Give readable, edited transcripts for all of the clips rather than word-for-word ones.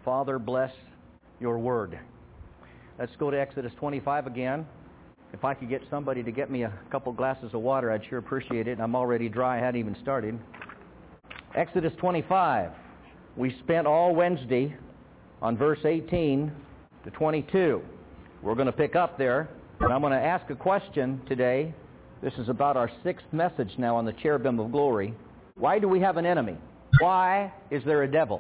Father, bless your word. Let's go to Exodus 25 again. If I could get somebody to get me a couple glasses of water, I'd sure appreciate it. I'm already dry. I hadn't even started. Exodus 25. We spent all Wednesday on verse 18 to 22. We're going to pick up there, and I'm going to ask a question today. This is about our sixth message now on the cherubim of glory. Why do we have an enemy? Why is there a devil?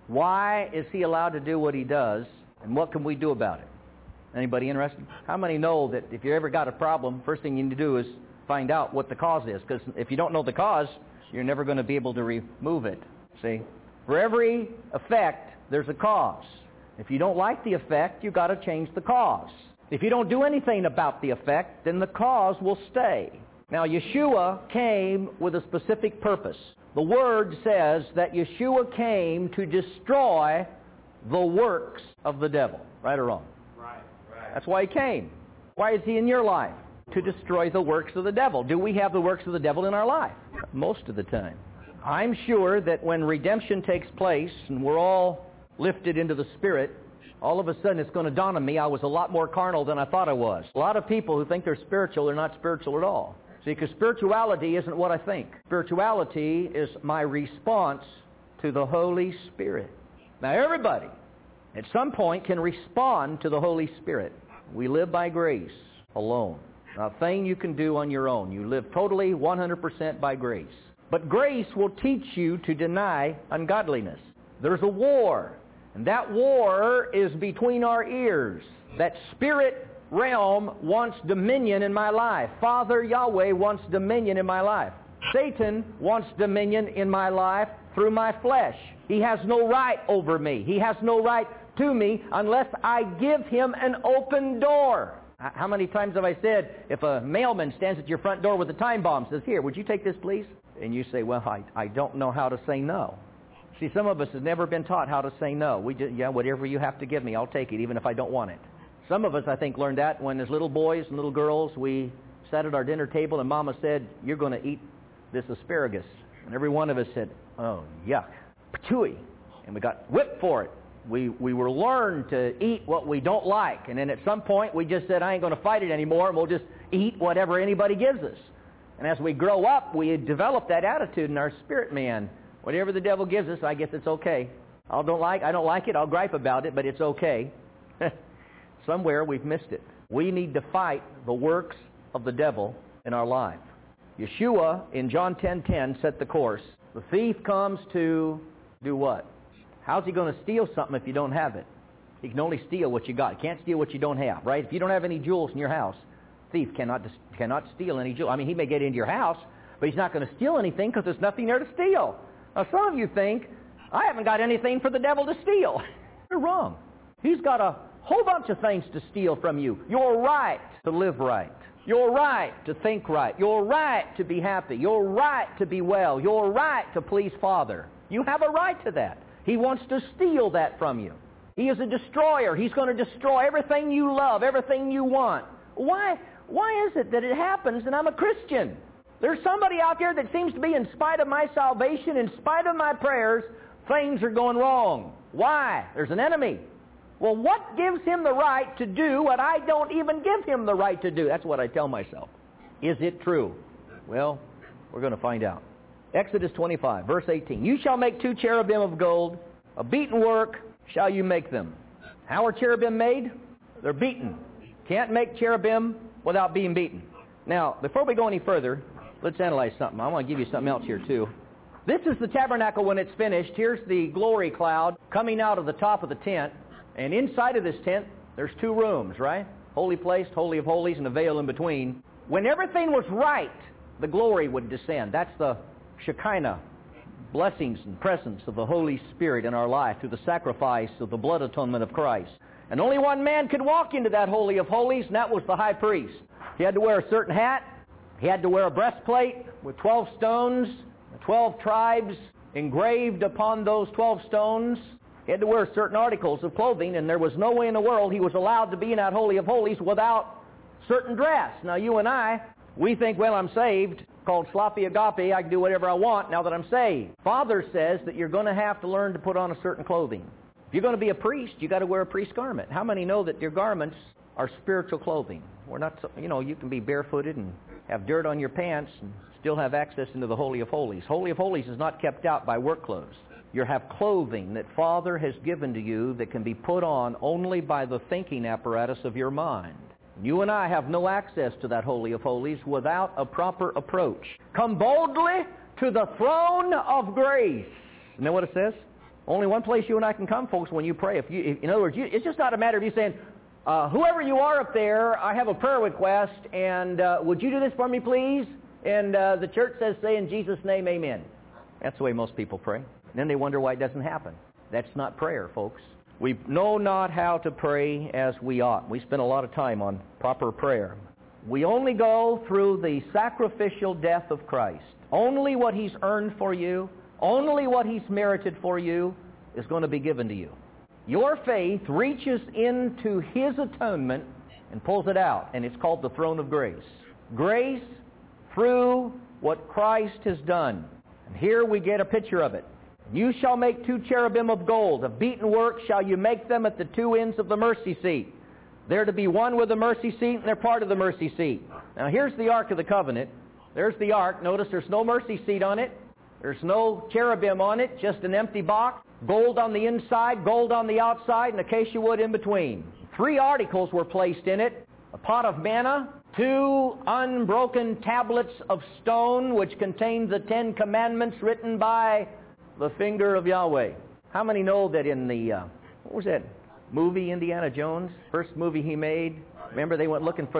Why is he allowed to do what he does, and what can we do about it? Anybody interested? How many know that if you ever got a problem, first thing you need to do is find out what the cause is? Because if you don't know the cause, you're never going to be able to remove it. See? For every effect, there's a cause. If you don't like the effect, you've got to change the cause. If you don't do anything about the effect, then the cause will stay. Now, Yeshua came with a specific purpose. The Word says that Yeshua came to destroy the works of the devil. Right or wrong? Right. That's why he came. Why is he in your life? To destroy the works of the devil. Do we have the works of the devil in our life? Most of the time. I'm sure that when redemption takes place and we're all lifted into the Spirit, all of a sudden it's going to dawn on me I was a lot more carnal than I thought I was. A lot of people who think they're spiritual are not spiritual at all. See, because spirituality isn't what I think. Spirituality is my response to the Holy Spirit. Now everybody at some point can respond to the Holy Spirit. We live by grace alone. Not a thing you can do on your own. You live totally 100% by grace. But grace will teach you to deny ungodliness. There's a war, and that war is between our ears. That spirit realm wants dominion in my life. Father Yahweh wants dominion in my life. Satan wants dominion in my life through my flesh. He has no right over me. He has no right to me unless I give him an open door. How many times have I said, if a mailman stands at your front door with a time bomb, says, "Here, would you take this, please?" And you say, "Well, I don't know how to say no." See, some of us have never been taught how to say no. We just, whatever you have to give me, I'll take it, even if I don't want it. Some of us, I think, learned that when as little boys and little girls, we sat at our dinner table and Mama said, "You're going to eat this asparagus." And every one of us said, "Oh, yuck, patooey." And we got whipped for it. We were learned to eat what we don't like. And then at some point, we just said, "I ain't going to fight it anymore, and we'll just eat whatever anybody gives us." And as we grow up, we develop that attitude in our spirit man. Whatever the devil gives us, I guess it's okay. I don't like it, I'll gripe about it, but it's okay. Somewhere we've missed it. We need to fight the works of the devil in our life. Yeshua, in John 10:10, set the course. The thief comes to do what? How's he going to steal something if you don't have it? He can only steal what you got. He can't steal what you don't have, right? If you don't have any jewels in your house, thief cannot steal any jewels. I mean, he may get into your house, but he's not going to steal anything because there's nothing there to steal. Now, some of you think, I haven't got anything for the devil to steal. You're wrong. He's got a whole bunch of things to steal from you. Your right to live right. Your right to think right. Your right to be happy. Your right to be well. Your right to please Father. You have a right to that. He wants to steal that from you. He is a destroyer. He's going to destroy everything you love, everything you want. Why is it that it happens and I'm a Christian? There's somebody out there that seems to be, in spite of my salvation, in spite of my prayers, things are going wrong. Why? There's an enemy. Well, what gives him the right to do what I don't even give him the right to do? That's what I tell myself. Is it true? Well, we're going to find out. Exodus 25, verse 18. You shall make 2 cherubim of gold. A beaten work shall you make them. How are cherubim made? They're beaten. Can't make cherubim without being beaten. Now, before we go any further, let's analyze something. I want to give you something else here, too. This is the tabernacle when it's finished. Here's the glory cloud coming out of the top of the tent. And inside of this tent, there's 2 rooms, right? Holy place, Holy of Holies, and a veil in between. When everything was right, the glory would descend. That's the Shekinah, blessings and presence of the Holy Spirit in our life through the sacrifice of the blood atonement of Christ. And only one man could walk into that Holy of Holies, and that was the high priest. He had to wear a certain hat. He had to wear a breastplate with 12 stones, 12 tribes engraved upon those 12 stones. He had to wear certain articles of clothing, and there was no way in the world he was allowed to be in that Holy of Holies without certain dress. Now, you and I, we think, well, I'm saved, called sloppy agape, I can do whatever I want now that I'm saved. Father says that you're going to have to learn to put on a certain clothing. If you're going to be a priest, you got to wear a priest's garment. How many know that your garments are spiritual clothing? We're not, you can be barefooted and have dirt on your pants and still have access into the Holy of Holies. Holy of Holies is not kept out by work clothes. You have clothing that Father has given to you that can be put on only by the thinking apparatus of your mind. You and I have no access to that Holy of Holies without a proper approach. Come boldly to the throne of grace. You know what it says? Only one place you and I can come, folks, when you pray. In other words, it's just not a matter of you saying, whoever you are up there, I have a prayer request, and would you do this for me, please? And the church says, say in Jesus' name, amen. That's the way most people pray. And then they wonder why it doesn't happen. That's not prayer, folks. We know not how to pray as we ought. We spend a lot of time on proper prayer. We only go through the sacrificial death of Christ. Only what He's earned for you, only what He's merited for you is going to be given to you. Your faith reaches into His atonement and pulls it out, and it's called the throne of grace. Grace through what Christ has done. And here we get a picture of it. You shall make 2 cherubim of gold. Of beaten work shall you make them at the 2 ends of the mercy seat. They're to be one with the mercy seat, and they're part of the mercy seat. Now here's the Ark of the Covenant. There's the Ark. Notice there's no mercy seat on it. There's no cherubim on it, just an empty box. Gold on the inside, gold on the outside, and acacia wood in between. 3 articles were placed in it. A pot of manna, 2 unbroken tablets of stone which contain the 10 commandments written by the finger of Yahweh. How many know that in the, what was that movie, Indiana Jones? First movie he made. Remember they went looking for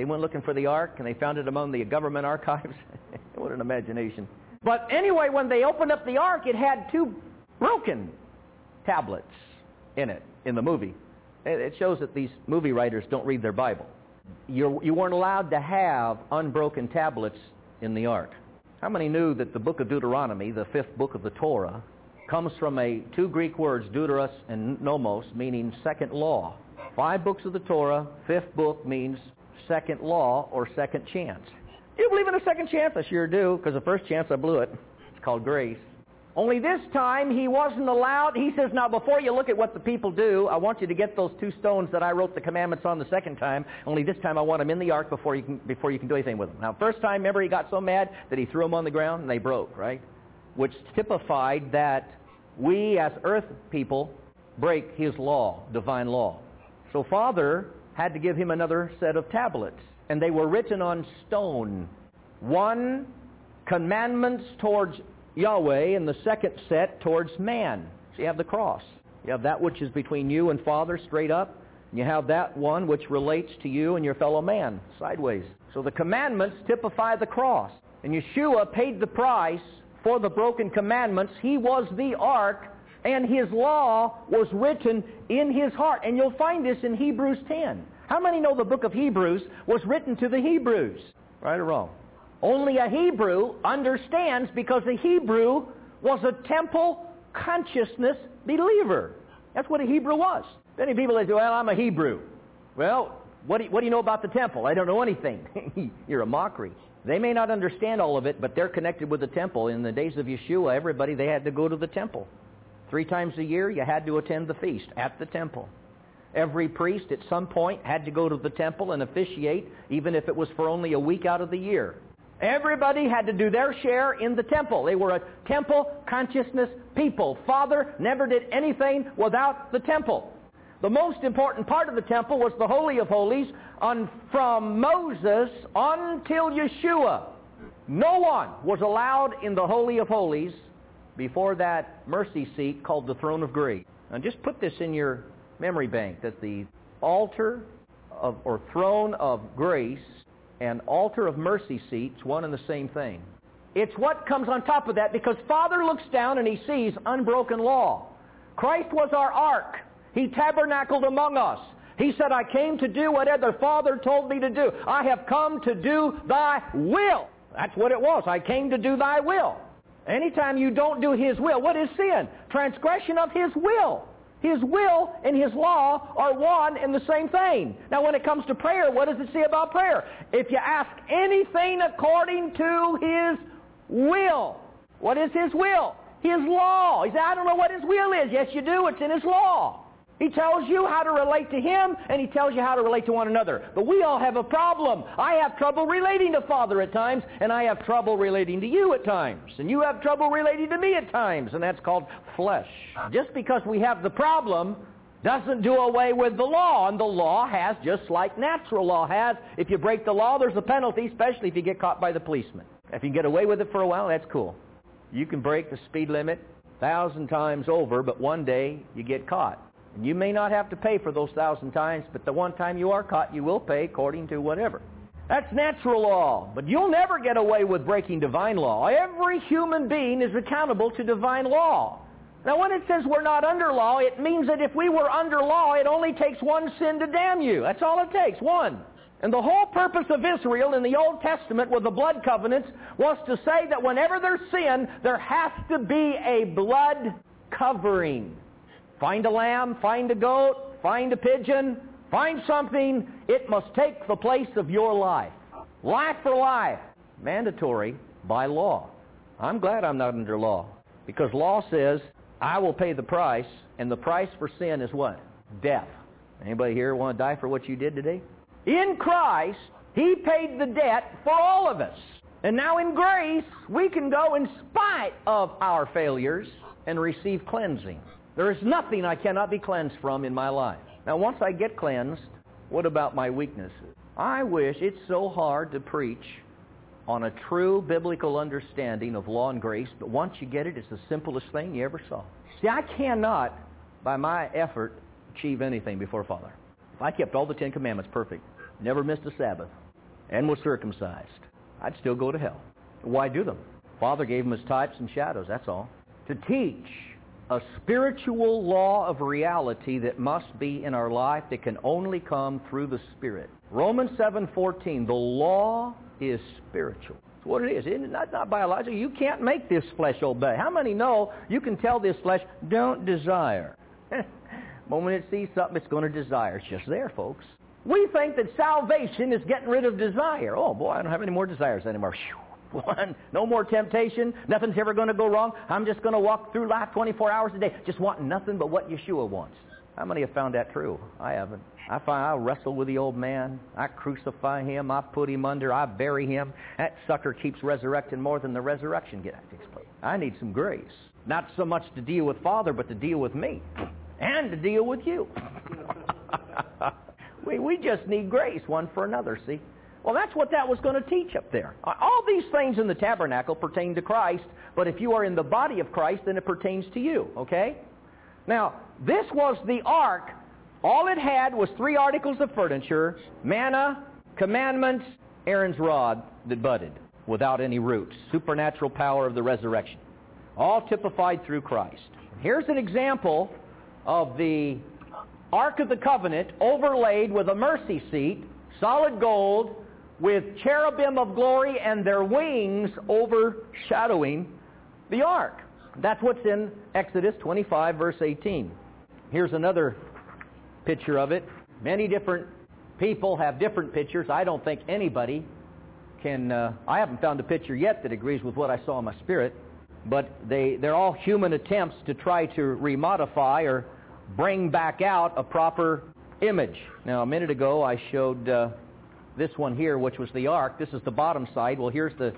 the Ark, and they found it among the government archives? What an imagination. But anyway, when they opened up the Ark, it had 2 broken tablets in it, in the movie. It shows that these movie writers don't read their Bible. You weren't allowed to have unbroken tablets in the Ark. How many knew that the book of Deuteronomy, the 5th book of the Torah, comes from 2 Greek words, deuteros and nomos, meaning second law. 5 books of the Torah, 5th book means second law or second chance. Do you believe in a second chance? I sure do, because the first chance I blew it. It's called grace. Only this time he wasn't allowed. He says, now before you look at what the people do, I want you to get those 2 stones that I wrote the commandments on the second time. Only this time I want them in the Ark before you can do anything with them. Now first time, remember, he got so mad that he threw them on the ground and they broke, right? Which typified that we as earth people break His law, divine law. So Father had to give him another set of tablets, and they were written on stone. 1, commandments towards Yahweh, and the second set towards man. So you have the cross. You have that which is between you and Father, straight up. And you have that one which relates to you and your fellow man, sideways. So the commandments typify the cross. And Yeshua paid the price for the broken commandments. He was the Ark, and His law was written in His heart. And you'll find this in Hebrews 10. How many know the book of Hebrews was written to the Hebrews? Right or wrong? Only a Hebrew understands, because a Hebrew was a temple consciousness believer. That's what a Hebrew was. Many people say, well, I'm a Hebrew. Well, what do you know about the temple? I don't know anything. You're a mockery. They may not understand all of it, but they're connected with the temple. In the days of Yeshua, everybody, they had to go to the temple. 3 times a year, you had to attend the feast at the temple. Every priest at some point had to go to the temple and officiate, even if it was for only a week out of the year. Everybody had to do their share in the temple. They were a temple consciousness people. Father never did anything without the temple. The most important part of the temple was the Holy of Holies from Moses until Yeshua. No one was allowed in the Holy of Holies before that mercy seat called the throne of grace. Now just put this in your memory bank, that the altar or throne of grace and altar of mercy seats, one and the same thing. It's what comes on top of that, because Father looks down and He sees unbroken law. Christ was our Ark. He tabernacled among us. He said, I came to do whatever the Father told me to do. I have come to do Thy will. That's what it was. I came to do Thy will. Anytime you don't do His will, what is sin? Transgression of His will. His will and His law are one and the same thing. Now when it comes to prayer, what does it say about prayer? If you ask anything according to His will. What is His will? His law. He said, I don't know what His will is. Yes, you do. It's in His law. He tells you how to relate to Him, and He tells you how to relate to one another. But we all have a problem. I have trouble relating to Father at times, and I have trouble relating to you at times. And you have trouble relating to me at times, and that's called flesh. Just because we have the problem doesn't do away with the law. And the law has, just like natural law has, if you break the law, there's a penalty, especially if you get caught by the policeman. If you can get away with it for a while, that's cool. You can break the speed limit 1,000 times over, but one day you get caught. And you may not have to pay for those 1,000 times, but the one time you are caught, you will pay according to whatever. That's natural law. But you'll never get away with breaking divine law. Every human being is accountable to divine law. Now, when it says we're not under law, it means that if we were under law, it only takes one sin to damn you. That's all it takes, one. And the whole purpose of Israel in the Old Testament with the blood covenants was to say that whenever there's sin, there has to be a blood covering. Find a lamb, find a goat, find a pigeon, find something. It must take the place of your life. Life for life. Mandatory by law. I'm glad I'm not under law. Because law says, I will pay the price, and the price for sin is what? Death. Anybody here want to die for what you did today? In Christ, He paid the debt for all of us. And now in grace, we can go in spite of our failures and receive cleansing. There is nothing I cannot be cleansed from in my life. Now, once I get cleansed, what about my weaknesses? I wish it's so hard to preach on a true biblical understanding of law and grace, but once you get it, it's the simplest thing you ever saw. See, I cannot, by my effort, achieve anything before Father. If I kept all the 10 Commandments perfect, never missed a Sabbath, and was circumcised, I'd still go to hell. Why do them? Father gave them as types and shadows, that's all. To teach a spiritual law of reality that must be in our life that can only come through the Spirit. Romans 7:14, the law is spiritual. That's what it is. It's not biological. You can't make this flesh obey. How many know you can tell this flesh, don't desire? The moment it sees something, it's going to desire. It's just there, folks. We think that salvation is getting rid of desire. Oh, boy, I don't have any more desires anymore. One, no more temptation. Nothing's ever going to go wrong. I'm just going to walk through life 24 hours a day, just wanting nothing but what Yeshua wants. How many have found that true? I haven't. I find I wrestle with the old man. I crucify him. I put him under. I bury him. That sucker keeps resurrecting more than the resurrection takes place. I need some grace. Not so much to deal with Father, but to deal with me. And to deal with you. We just need grace one for another, see? Well, that's what that was going to teach up there. All these things in the tabernacle pertain to Christ, but if you are in the body of Christ, then it pertains to you, okay? Now, this was the ark. All it had was 3 articles of furniture, manna, commandments, Aaron's rod that budded without any roots, supernatural power of the resurrection, all typified through Christ. Here's an example of the Ark of the Covenant overlaid with a mercy seat, solid gold, with cherubim of glory and their wings overshadowing the ark. That's what's in Exodus 25, verse 18. Here's another picture of it. Many different people have different pictures. I don't think anybody can... I haven't found a picture yet that agrees with what I saw in my spirit, but they're all human attempts to try to remodify or bring back out a proper image. Now, a minute ago, I showed this one here, which was the ark. This is the bottom side. Well, here's the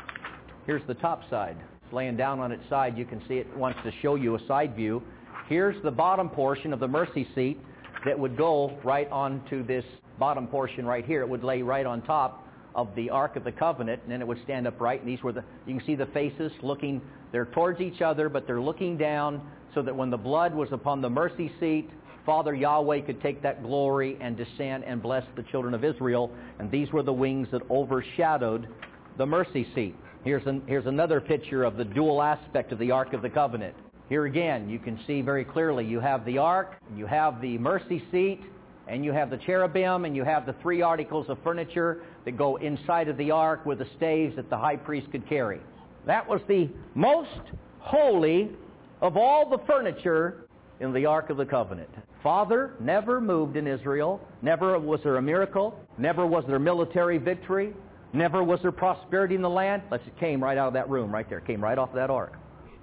top side. It's laying down on its side. You can see it wants to show you a side view. Here's the bottom portion of the mercy seat that would go right onto this bottom portion right here. It would lay right on top of the Ark of the Covenant, and then it would stand upright. And these were you can see the faces looking, they're towards each other, but they're looking down so that when the blood was upon the mercy seat, Father Yahweh could take that glory and descend and bless the children of Israel. And these were the wings that overshadowed the mercy seat. Here's another picture of the dual aspect of the Ark of the Covenant. Here again, you can see very clearly you have the ark, you have the mercy seat, and you have the cherubim, and you have the 3 articles of furniture that go inside of the ark with the staves that the high priest could carry. That was the most holy of all the furniture in the Ark of the Covenant. Father never moved in Israel. Never was there a miracle. Never was there military victory. Never was there prosperity in the land. It came right out of that room right there. It came right off of that ark.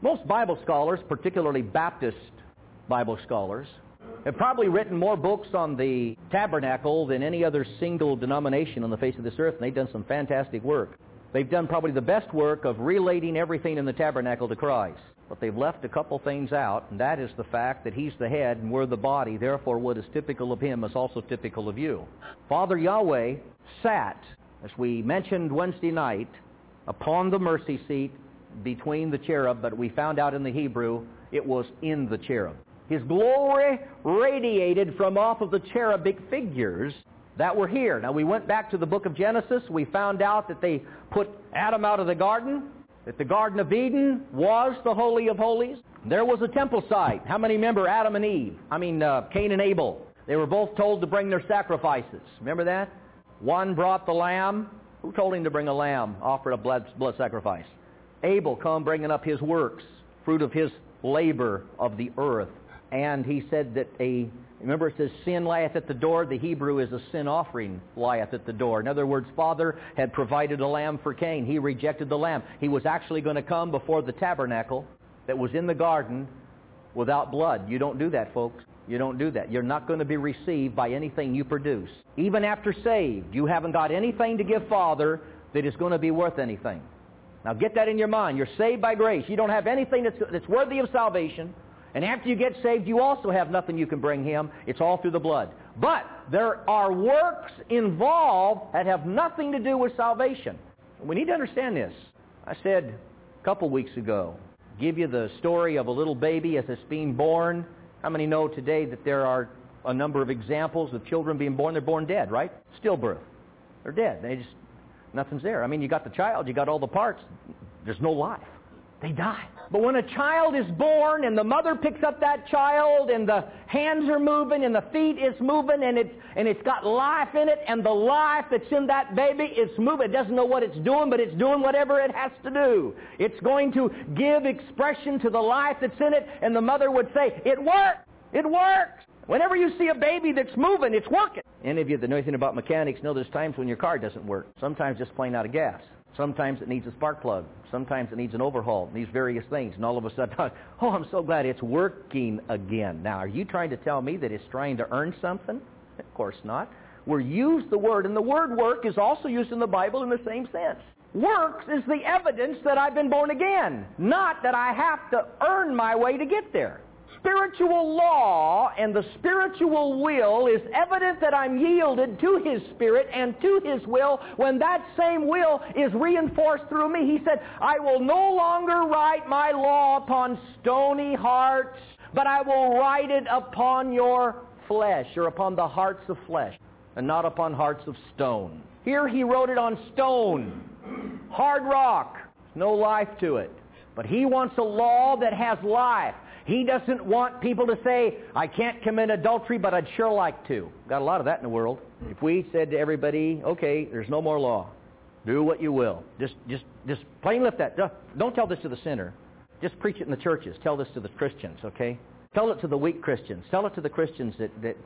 Most Bible scholars, particularly Baptist Bible scholars, have probably written more books on the tabernacle than any other single denomination on the face of this earth, and they've done some fantastic work. They've done probably the best work of relating everything in the tabernacle to Christ. But they've left a couple things out, and that is the fact that He's the head and we're the body. Therefore, what is typical of Him is also typical of you. Father Yahweh sat, as we mentioned Wednesday night, upon the mercy seat between the cherub, but we found out in the Hebrew it was in the cherub. His glory radiated from off of the cherubic figures that were here. Now, we went back to the book of Genesis. We found out that they put Adam out of the garden, that the Garden of Eden was the Holy of Holies. There was a temple site. How many remember Adam and Eve? Cain and Abel. They were both told to bring their sacrifices. Remember that? One brought the lamb. Who told him to bring a lamb, offer a blood sacrifice? Abel come bringing up his works, fruit of his labor of the earth. And he said that remember it says sin lieth at the door. The Hebrew is a sin offering lieth at the door. In other words, Father had provided a lamb for Cain. He rejected the lamb. He was actually going to come before the tabernacle that was in the garden without blood. You don't do that, folks. You don't do that. You're not going to be received by anything you produce. Even after saved, you haven't got anything to give Father that is going to be worth anything. Now get that in your mind. You're saved by grace. You don't have anything that's worthy of salvation. And after you get saved, you also have nothing you can bring Him. It's all through the blood. But there are works involved that have nothing to do with salvation. We need to understand this. I said a couple weeks ago, give you the story of a little baby as it's being born. How many know today that there are a number of examples of children being born? They're born dead, right? Stillbirth. They're dead. Nothing's there. You got the child, you got all the parts. There's no life. They die. But when a child is born and the mother picks up that child and the hands are moving and the feet is moving and it's got life in it, and the life that's in that baby is moving. It doesn't know what it's doing, but it's doing whatever it has to do. It's going to give expression to the life that's in it, and the mother would say, "It works! It works!" Whenever you see a baby that's moving, it's working. Any of you that know anything about mechanics know there's times when your car doesn't work. Sometimes just plain out of gas. Sometimes it needs a spark plug. Sometimes it needs an overhaul. It needs various things. And all of a sudden, oh, I'm so glad it's working again. Now, are you trying to tell me that it's trying to earn something? Of course not. We use the word, and the word work is also used in the Bible in the same sense. Works is the evidence that I've been born again, not that I have to earn my way to get there. Spiritual law and the spiritual will is evident that I'm yielded to His Spirit and to His will when that same will is reinforced through me. He said, "I will no longer write my law upon stony hearts, but I will write it upon your flesh," or upon the hearts of flesh, and not upon hearts of stone. Here He wrote it on stone, hard rock, no life to it. But He wants a law that has life. He doesn't want people to say, "I can't commit adultery, but I'd sure like to." Got a lot of that in the world. If we said to everybody, "Okay, there's no more law. Do what you will. Just plain lift that. Don't tell this to the sinner. Just preach it in the churches. Tell this to the Christians, okay? Tell it to the weak Christians. Tell it to the Christians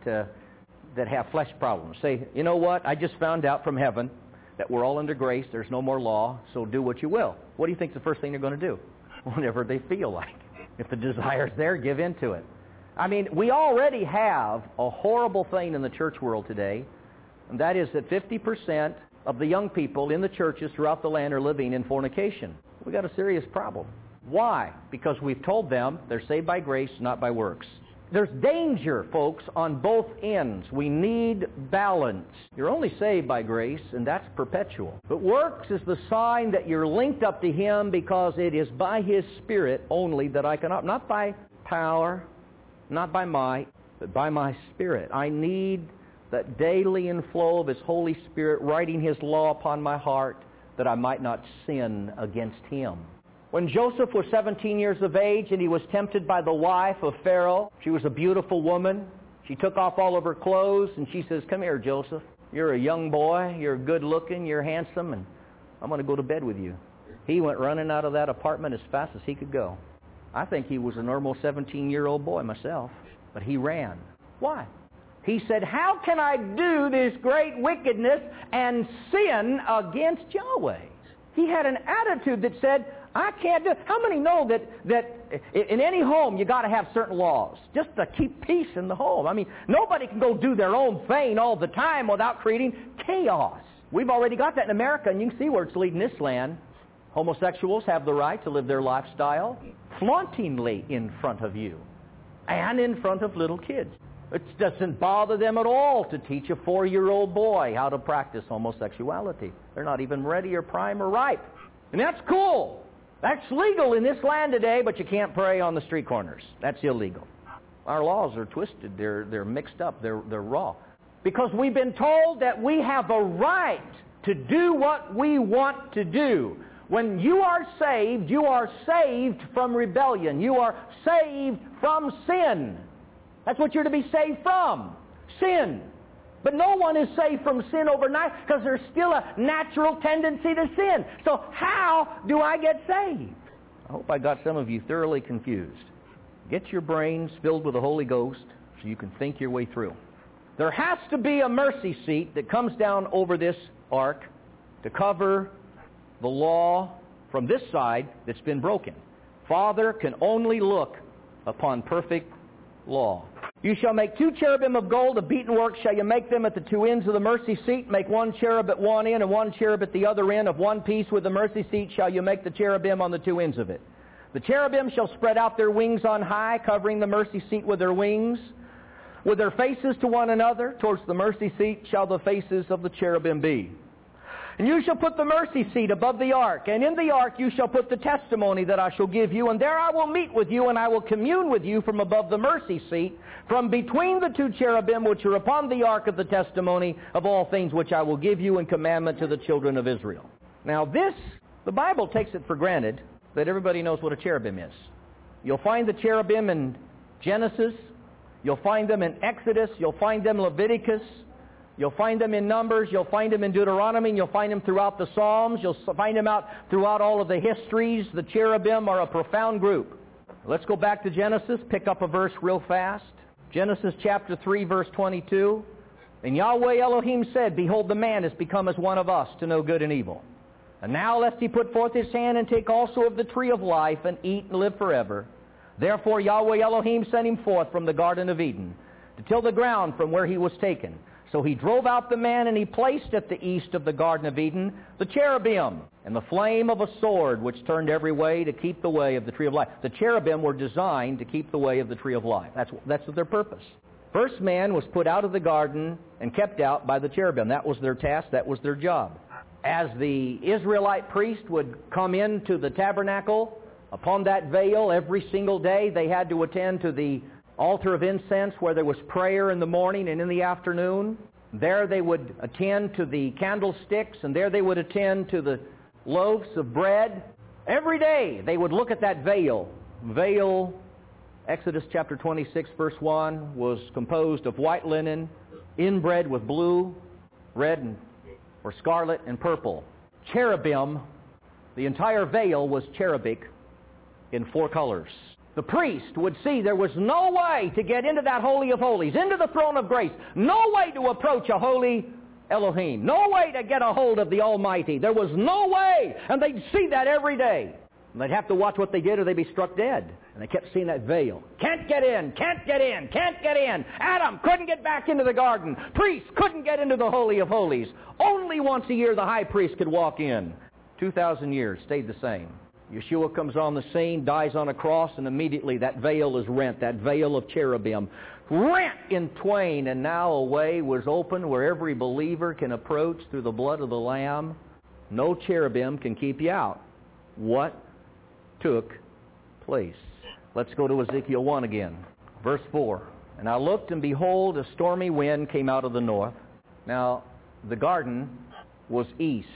that have flesh problems. Say, you know what? I just found out from heaven that we're all under grace. There's no more law, so do what you will." What do you think the first thing they're going to do? Whenever they feel like. If the desire's there, give in to it. We already have a horrible thing in the church world today, and that is that 50% of the young people in the churches throughout the land are living in fornication. We've got a serious problem. Why? Because we've told them they're saved by grace, not by works. There's danger, folks, on both ends. We need balance. You're only saved by grace, and that's perpetual. But works is the sign that you're linked up to Him, because it is by His Spirit only that I can, not by power, not by might, but by my Spirit. I need that daily inflow of His Holy Spirit writing His law upon my heart, that I might not sin against Him. When Joseph was 17 years of age and he was tempted by the wife of Pharaoh, she was a beautiful woman. She took off all of her clothes and she says, "Come here, Joseph. You're a young boy. You're good looking. You're handsome. And I'm going to go to bed with you." He went running out of that apartment as fast as he could go. I think he was a normal 17-year-old boy myself, but he ran. Why? He said, "How can I do this great wickedness and sin against Yahweh?" He had an attitude that said, I can't do it. How many know that in any home you got to have certain laws just to keep peace in the home? I mean, nobody can go do their own thing all the time without creating chaos. We've already got that in America, and you can see where it's leading this land. Homosexuals have the right to live their lifestyle flauntingly in front of you and in front of little kids. It doesn't bother them at all to teach a 4-year-old boy how to practice homosexuality. They're not even ready or prime or ripe. And that's cool. That's legal in this land today, but you can't pray on the street corners. That's illegal. Our laws are twisted. They're mixed up. They're raw. Because we've been told that we have a right to do what we want to do. When you are saved from rebellion. You are saved from sin. That's what you're to be saved from. Sin. But no one is saved from sin overnight because there's still a natural tendency to sin. So how do I get saved? I hope I got some of you thoroughly confused. Get your brains filled with the Holy Ghost so you can think your way through. There has to be a mercy seat that comes down over this ark to cover the law from this side that's been broken. Father can only look upon perfect law. You shall make 2 cherubim of gold, of beaten work shall you make them at the 2 ends of the mercy seat. Make 1 cherub at one end and 1 cherub at the other end. Of one piece with the mercy seat shall you make the cherubim on the 2 ends of it. The cherubim shall spread out their wings on high, covering the mercy seat with their wings. With their faces to one another, towards the mercy seat shall the faces of the cherubim be. And you shall put the mercy seat above the ark, and in the ark you shall put the testimony that I shall give you, and there I will meet with you, and I will commune with you from above the mercy seat, from between the 2 cherubim which are upon the ark of the testimony of all things which I will give you in commandment to the children of Israel. Now this, the Bible takes it for granted that everybody knows what a cherubim is. You'll find the cherubim in Genesis, you'll find them in Exodus, you'll find them in Leviticus, you'll find them in Numbers, you'll find them in Deuteronomy, and you'll find them throughout the Psalms, you'll find them out throughout all of the histories. The cherubim are a profound group. Let's go back to Genesis, pick up a verse real fast. Genesis chapter 3, verse 22. And Yahweh Elohim said, Behold, the man is become as one of us to know good and evil. And now lest he put forth his hand and take also of the tree of life and eat and live forever. Therefore Yahweh Elohim sent him forth from the Garden of Eden to till the ground from where he was taken. So he drove out the man, and he placed at the east of the Garden of Eden the cherubim and the flame of a sword which turned every way to keep the way of the tree of life. The cherubim were designed to keep the way of the tree of life. That's their purpose. First man was put out of the garden and kept out by the cherubim. That was their task. That was their job. As the Israelite priest would come into the tabernacle, upon that veil every single day, they had to attend to the altar of incense where there was prayer in the morning and in the afternoon. There they would attend to the candlesticks, and there they would attend to the loaves of bread. Every day they would look at that veil. Veil, Exodus chapter 26, verse 1, was composed of white linen, inbred with blue, red, or scarlet, and purple. Cherubim, the entire veil was cherubic in 4 colors. The priest would see there was no way to get into that Holy of Holies, into the throne of grace. No way to approach a holy Elohim. No way to get a hold of the Almighty. There was no way. And they'd see that every day. And they'd have to watch what they did or they'd be struck dead. And they kept seeing that veil. Can't get in, can't get in, can't get in. Adam couldn't get back into the garden. Priest couldn't get into the Holy of Holies. Only once a year the high priest could walk in. 2,000 years stayed the same. Yeshua comes on the scene, dies on a cross, and immediately that veil is rent, that veil of cherubim, rent in twain, and now a way was opened where every believer can approach through the blood of the Lamb. No cherubim can keep you out. What took place? Let's go to Ezekiel 1 again. Verse 4. And I looked, and behold, a stormy wind came out of the north. Now, the garden was east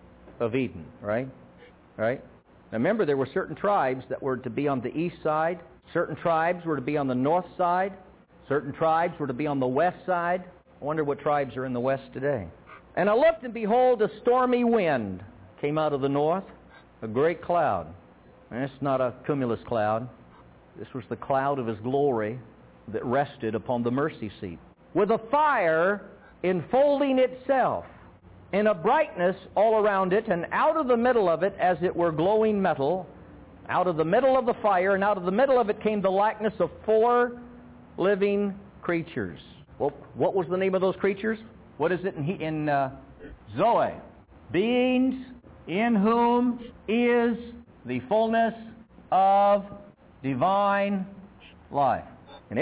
of Eden, right? Right? Now remember, there were certain tribes that were to be on the east side. Certain tribes were to be on the north side. Certain tribes were to be on the west side. I wonder what tribes are in the west today. And I looked, and behold, a stormy wind came out of the north, a great cloud. And it's not a cumulus cloud. This was the cloud of His glory that rested upon the mercy seat, with a fire enfolding itself and a brightness all around it, and out of the middle of it, as it were glowing metal, out of the middle of the fire, and out of the middle of it came the likeness of 4 living creatures. Well, what was the name of those creatures? What is it in Zoe? Beings in whom is the fullness of divine life. And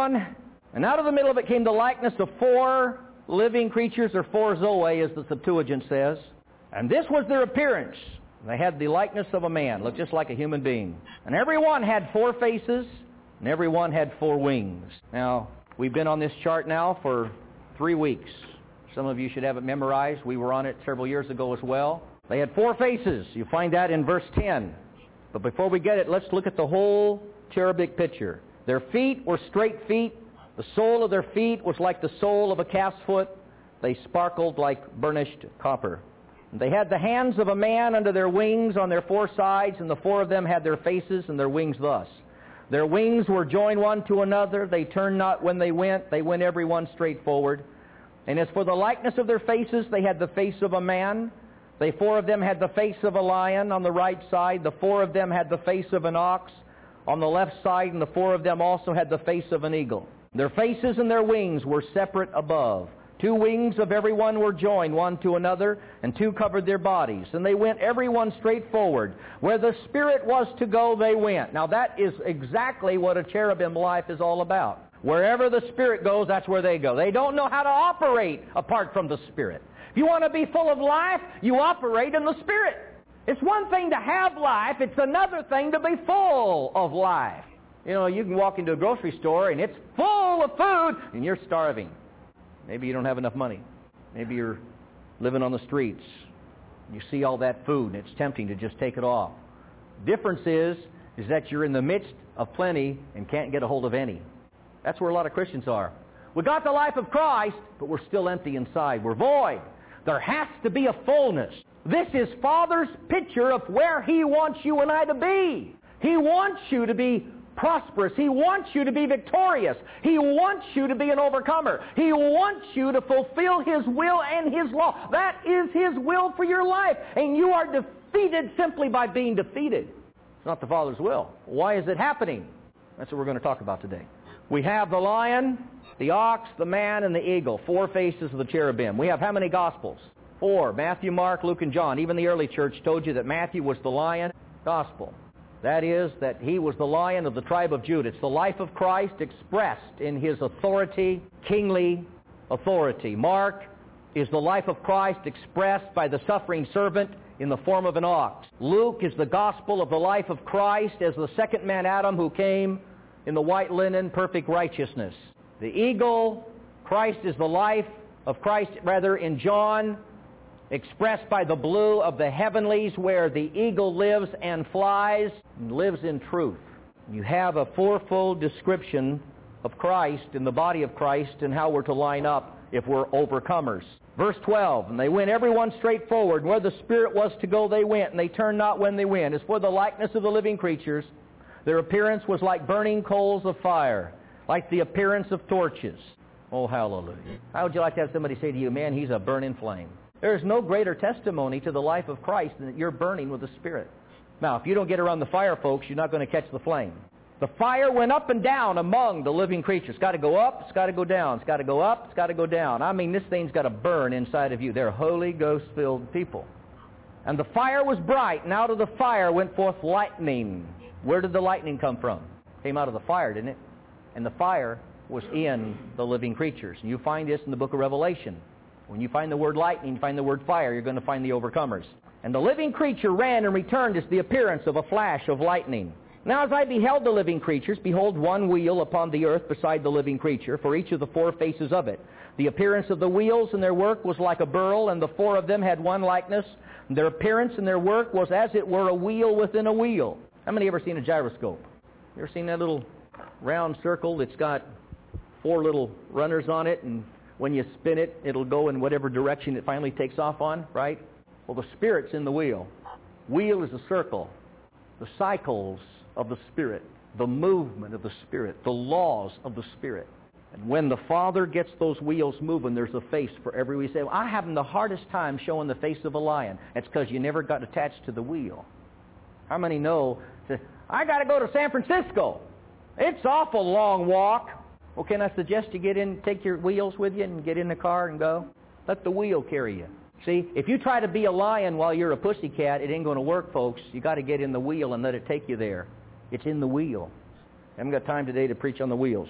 out of the middle of it came the likeness of 4 living creatures, or 4 Zoe, as the Septuagint says. And this was their appearance. They had the likeness of a man, looked just like a human being. And every one had 4 faces, and every one had 4 wings. Now, we've been on this chart now for 3 weeks. Some of you should have it memorized. We were on it several years ago as well. They had 4 faces. You find that in verse 10. But before we get it, let's look at the whole cherubic picture. Their feet were straight feet. The sole of their feet was like the sole of a calf's foot. They sparkled like burnished copper. They had the hands of a man under their wings on their 4 sides, and the 4 of them had their faces and their wings thus. Their wings were joined one to another. They turned not when they went every one straight forward. And as for the likeness of their faces, they had the face of a man. They 4 of them had the face of a lion on the right side. The 4 of them had the face of an ox on the left side, and the 4 of them also had the face of an eagle. Their faces and their wings were separate above. 2 wings of every one were joined one to another, and 2 covered their bodies. And they went every one straight forward. Where the Spirit was to go, they went. Now that is exactly what a cherubim life is all about. Wherever the Spirit goes, that's where they go. They don't know how to operate apart from the Spirit. If you want to be full of life, you operate in the Spirit. It's one thing to have life. It's another thing to be full of life. You know, you can walk into a grocery store and it's full of food and you're starving. Maybe you don't have enough money. Maybe you're living on the streets. You see all that food and it's tempting to just take it all. Difference is that you're in the midst of plenty and can't get a hold of any. That's where a lot of Christians are. We got the life of Christ, but we're still empty inside. We're void. There has to be a fullness. This is Father's picture of where He wants you and I to be. He wants you to be prosperous. He wants you to be victorious. He wants you to be an overcomer. He wants you to fulfill His will and His law. That is His will for your life. And you are defeated simply by being defeated. It's not the Father's will. Why is it happening? That's what we're going to talk about today. We have the lion, the ox, the man, and the eagle. 4 faces of the cherubim. We have how many Gospels? 4. Matthew, Mark, Luke, and John. Even the early church told you that Matthew was the lion gospel. That is, that he was the lion of the tribe of Judah. It's the life of Christ expressed in His authority, kingly authority. Mark is the life of Christ expressed by the suffering servant in the form of an ox. Luke is the gospel of the life of Christ as the second man Adam who came in the white linen, perfect righteousness. The eagle, Christ is the life of Christ, rather, in John, expressed by the blue of the heavenlies, where the eagle lives and flies and lives in truth. You have a 4-fold description of Christ in the body of Christ and how we're to line up if we're overcomers. Verse 12, and they went every one straight forward, and where the Spirit was to go they went, and they turned not when they went. As for the likeness of the living creatures, their appearance was like burning coals of fire, like the appearance of torches. Oh, hallelujah. How would you like to have somebody say to you, man, he's a burning flame? There is no greater testimony to the life of Christ than that you're burning with the Spirit. Now, if you don't get around the fire, folks, you're not going to catch the flame. The fire went up and down among the living creatures. It's got to go up, it's got to go down. It's got to go up, it's got to go down. I mean, this thing's got to burn inside of you. They're Holy Ghost-filled people. And the fire was bright, and out of the fire went forth lightning. Where did the lightning come from? Came out of the fire, didn't it? And the fire was in the living creatures. And you find this in the book of Revelation. When you find the word lightning, you find the word fire, you're going to find the overcomers. And the living creature ran and returned as the appearance of a flash of lightning. Now as I beheld the living creatures, behold, one wheel upon the earth beside the living creature, for each of the 4 faces of it. The appearance of the wheels and their work was like a beryl, and the 4 of them had one likeness. And their appearance and their work was as it were a wheel within a wheel. How many ever seen a gyroscope? You ever seen that little round circle that's got 4 little runners on it, and when you spin it, it'll go in whatever direction it finally takes off on, right? Well, the Spirit's in the wheel. Wheel is a circle. The cycles of the Spirit, the movement of the Spirit, the laws of the Spirit. And when the Father gets those wheels moving, there's a face for every wheel. You say, well, I'm having the hardest time showing the face of a lion. It's because you never got attached to the wheel. How many know, say, I got to go to San Francisco. It's awful long walk. Well, can I suggest you get in, take your wheels with you and get in the car and go? Let the wheel carry you. See, if you try to be a lion while you're a pussycat, it ain't going to work, folks. You got to get in the wheel and let it take you there. It's in the wheel. I haven't got time today to preach on the wheels.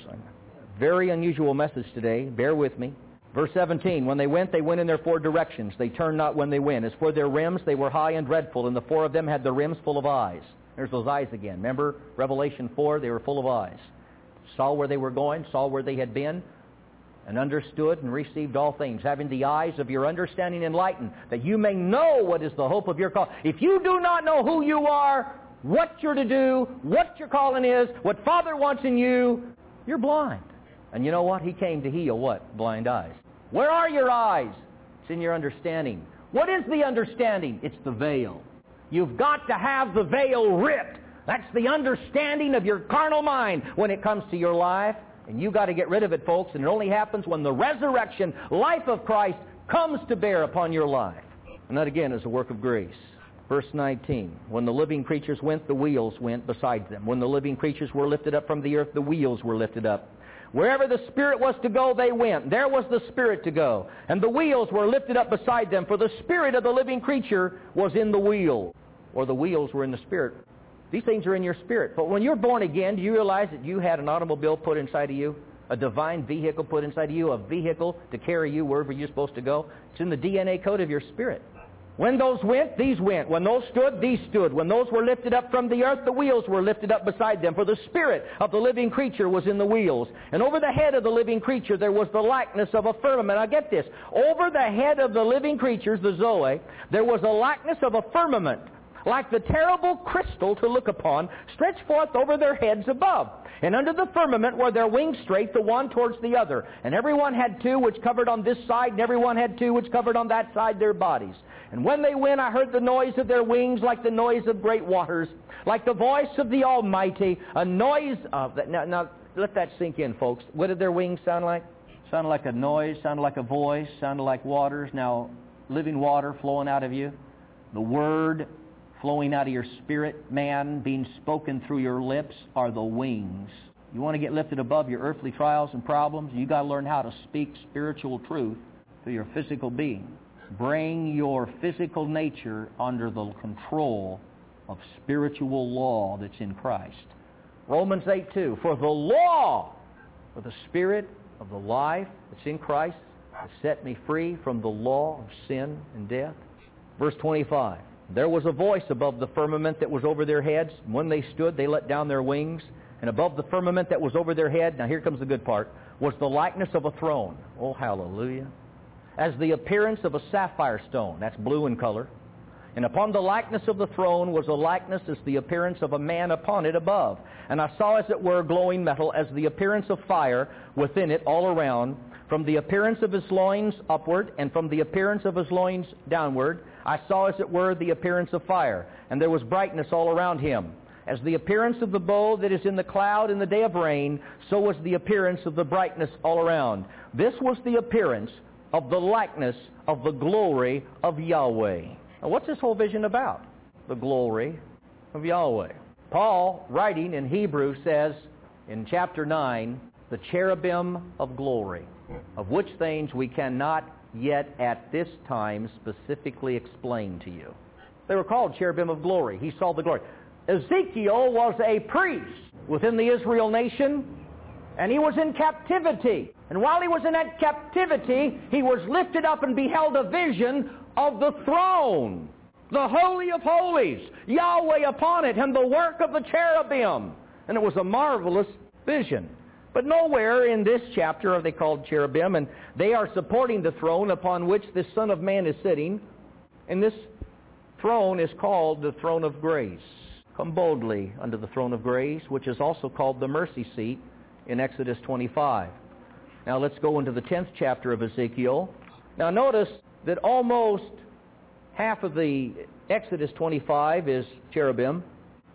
Very unusual message today. Bear with me. Verse 17, when they went in their four directions. They turned not when they went. As for their rims, they were high and dreadful, and the four of them had the rims full of eyes. There's those eyes again. Remember, Revelation 4, they were full of eyes. Saw where they were going, saw where they had been, and understood and received all things, having the eyes of your understanding enlightened, that you may know what is the hope of your call. If you do not know who you are, what you're to do, what your calling is, what Father wants in you, you're blind. And you know what? He came to heal what? Blind eyes. Where are your eyes? It's in your understanding. What is the understanding? It's the veil. You've got to have the veil ripped. That's the understanding of your carnal mind when it comes to your life. And you've got to get rid of it, folks. And it only happens when the resurrection life of Christ comes to bear upon your life. And that again is a work of grace. Verse 19, when the living creatures went, the wheels went beside them. When the living creatures were lifted up from the earth, the wheels were lifted up. Wherever the Spirit was to go, they went. There was the Spirit to go. And the wheels were lifted up beside them, for the Spirit of the living creature was in the wheel. Or the wheels were in the Spirit. These things are in your spirit. But when you're born again, do you realize that you had an automobile put inside of you? A divine vehicle put inside of you? A vehicle to carry you wherever you're supposed to go? It's in the DNA code of your spirit. When those went, these went. When those stood, these stood. When those were lifted up from the earth, the wheels were lifted up beside them. For the Spirit of the living creature was in the wheels. And over the head of the living creature there was the likeness of a firmament. Now get this. Over the head of the living creatures, the Zoe, there was a likeness of a firmament, like the terrible crystal to look upon, stretched forth over their heads above. And under the firmament were their wings straight, the one towards the other. And every one had two which covered on this side, and every one had two which covered on that side their bodies. And when they went, I heard the noise of their wings like the noise of great waters, like the voice of the Almighty, a noise of... Now, let that sink in, folks. What did their wings sound like? Sounded like a noise, sounded like a voice, sounded like waters. Now, living water flowing out of you, the Word flowing out of your spirit, man, being spoken through your lips, are the wings. You want to get lifted above your earthly trials and problems, you got to learn how to speak spiritual truth to your physical being. Bring your physical nature under the control of spiritual law that's in Christ. Romans 8:2, for the law of the Spirit of the life that's in Christ has set me free from the law of sin and death. Verse 25, there was a voice above the firmament that was over their heads. And when they stood, they let down their wings. And above the firmament that was over their head, now here comes the good part, was the likeness of a throne. Oh, hallelujah. As the appearance of a sapphire stone. That's blue in color. And upon the likeness of the throne was a likeness as the appearance of a man upon it above. And I saw as it were glowing metal, as the appearance of fire within it all around, from the appearance of his loins upward, and from the appearance of his loins downward, I saw as it were the appearance of fire. And there was brightness all around him. As the appearance of the bow that is in the cloud in the day of rain, so was the appearance of the brightness all around. This was the appearance of the likeness of the glory of Yahweh. Now, what's this whole vision about? The glory of Yahweh. Paul, writing in Hebrew, says in chapter 9, the cherubim of glory, of which things we cannot yet at this time specifically explain to you. They were called cherubim of glory. He saw the glory. Ezekiel was a priest within the Israel nation, and he was in captivity. And while he was in that captivity, he was lifted up and beheld a vision of the throne, the Holy of Holies, Yahweh upon it, and the work of the cherubim. And it was a marvelous vision. But nowhere in this chapter are they called cherubim, and they are supporting the throne upon which the Son of Man is sitting. And this throne is called the throne of grace. Come boldly unto the throne of grace, which is also called the mercy seat in Exodus 25. Now let's go into the 10th chapter of Ezekiel. Now notice that almost half of the Exodus 25 is cherubim.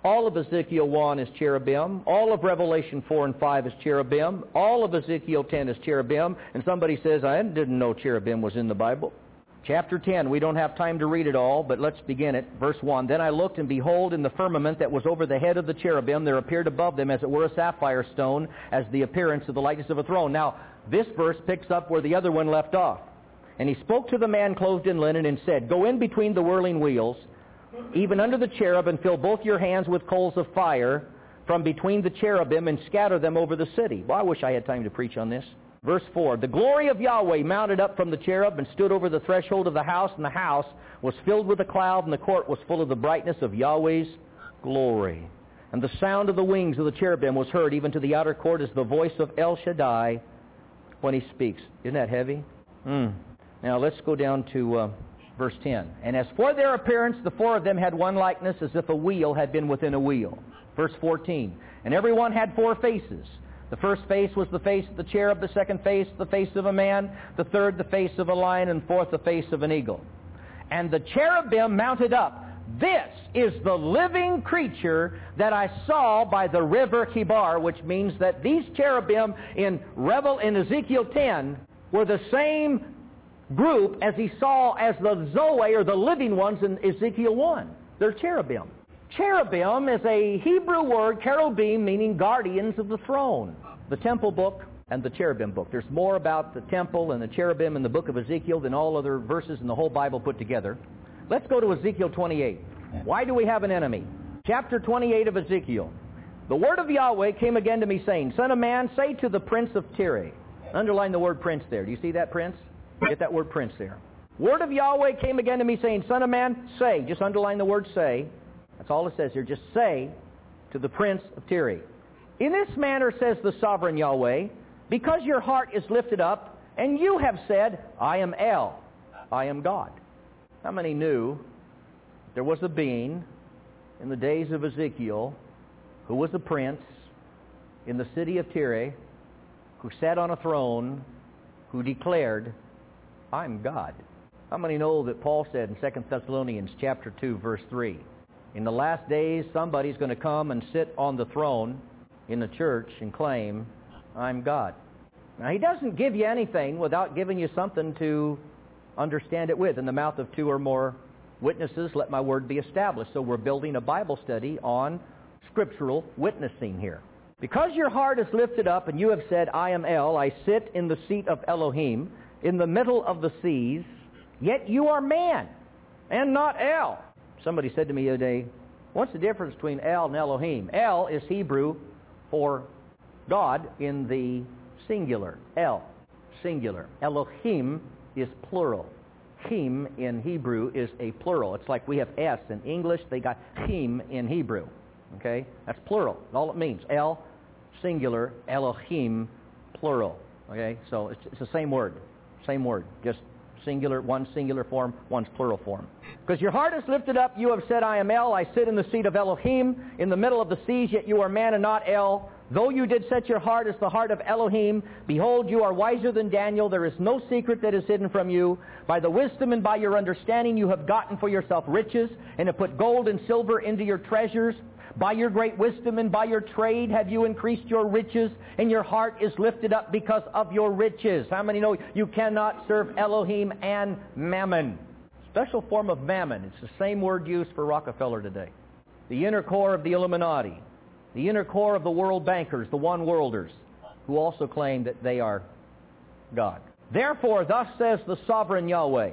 All of Ezekiel 1 is cherubim. All of Revelation 4 and 5 is cherubim. All of Ezekiel 10 is cherubim. And somebody says, I didn't know cherubim was in the Bible. Chapter 10, we don't have time to read it all, but let's begin it. Verse 1, Then I looked, and behold, in the firmament that was over the head of the cherubim, there appeared above them, as it were, a sapphire stone, as the appearance of the likeness of a throne. Now, this verse picks up where the other one left off. And he spoke to the man clothed in linen, and said, Go in between the whirling wheels, even under the cherub, and fill both your hands with coals of fire from between the cherubim, and scatter them over the city. Well, I wish I had time to preach on this. Verse 4, The glory of Yahweh mounted up from the cherub and stood over the threshold of the house, and the house was filled with a cloud, and the court was full of the brightness of Yahweh's glory. And the sound of the wings of the cherubim was heard even to the outer court as the voice of El Shaddai when he speaks. Isn't that heavy? Now let's go down to verse 10. And as for their appearance, the four of them had one likeness, as if a wheel had been within a wheel. Verse 14, And every one had 4 faces. The first face was the face of the cherub, the second face the face of a man, the third the face of a lion, and fourth the face of an eagle. And the cherubim mounted up. This is the living creature that I saw by the river Kibar, which means that these cherubim in Ezekiel 10 were the same group as he saw as the Zoe, or the living ones, in Ezekiel 1. They're cherubim. Cherubim is a Hebrew word, cherubim, meaning guardians of the throne. The temple book and the cherubim book. There's more about the temple and the cherubim in the book of Ezekiel than all other verses in the whole Bible put together. Let's go to Ezekiel 28. Why do we have an enemy? Chapter 28 of Ezekiel. The word of Yahweh came again to me, saying, Son of man, say to the prince of Tyre. Underline the word prince there. Do you see that, prince? Get that word prince there. Word of Yahweh came again to me, saying, Son of man, say. Just underline the word say. That's all it says here. Just say to the prince of Tyre. In this manner says the sovereign Yahweh, because your heart is lifted up, and you have said, I am El, I am God. How many knew there was a being in the days of Ezekiel who was a prince in the city of Tyre, who sat on a throne, who declared, I'm God? How many know that Paul said in 2 Thessalonians chapter 2, verse 3, in the last days, somebody's going to come and sit on the throne in the church and claim, I'm God. Now, he doesn't give you anything without giving you something to understand it with. In the mouth of 2 or more witnesses, let my word be established. So we're building a Bible study on scriptural witnessing here. Because your heart is lifted up, and you have said, I am El, I sit in the seat of Elohim, in the middle of the seas, yet you are man, and not El. Somebody said to me the other day, what's the difference between El and Elohim? El is Hebrew for God in the singular. El, singular. Elohim is plural. Him in Hebrew is a plural. It's like we have S in English. They got Him in Hebrew. Okay? That's plural. All it means. El, singular. Elohim, plural. Okay? So it's the same word. Same word. Just singular, one singular form, one's plural form. Because your heart is lifted up, you have said, I am El, I sit in the seat of Elohim, in the middle of the seas, yet you are man and not El. Though you did set your heart as the heart of Elohim, behold, you are wiser than Daniel. There is no secret that is hidden from you. By the wisdom and by your understanding you have gotten for yourself riches, and have put gold and silver into your treasures. By your great wisdom and by your trade have you increased your riches, and your heart is lifted up because of your riches. How many know you cannot serve Elohim and mammon? Special form of mammon. It's the same word used for Rockefeller today. The inner core of the Illuminati. The inner core of the world bankers, the one-worlders, who also claim that they are God. Therefore, thus says the sovereign Yahweh,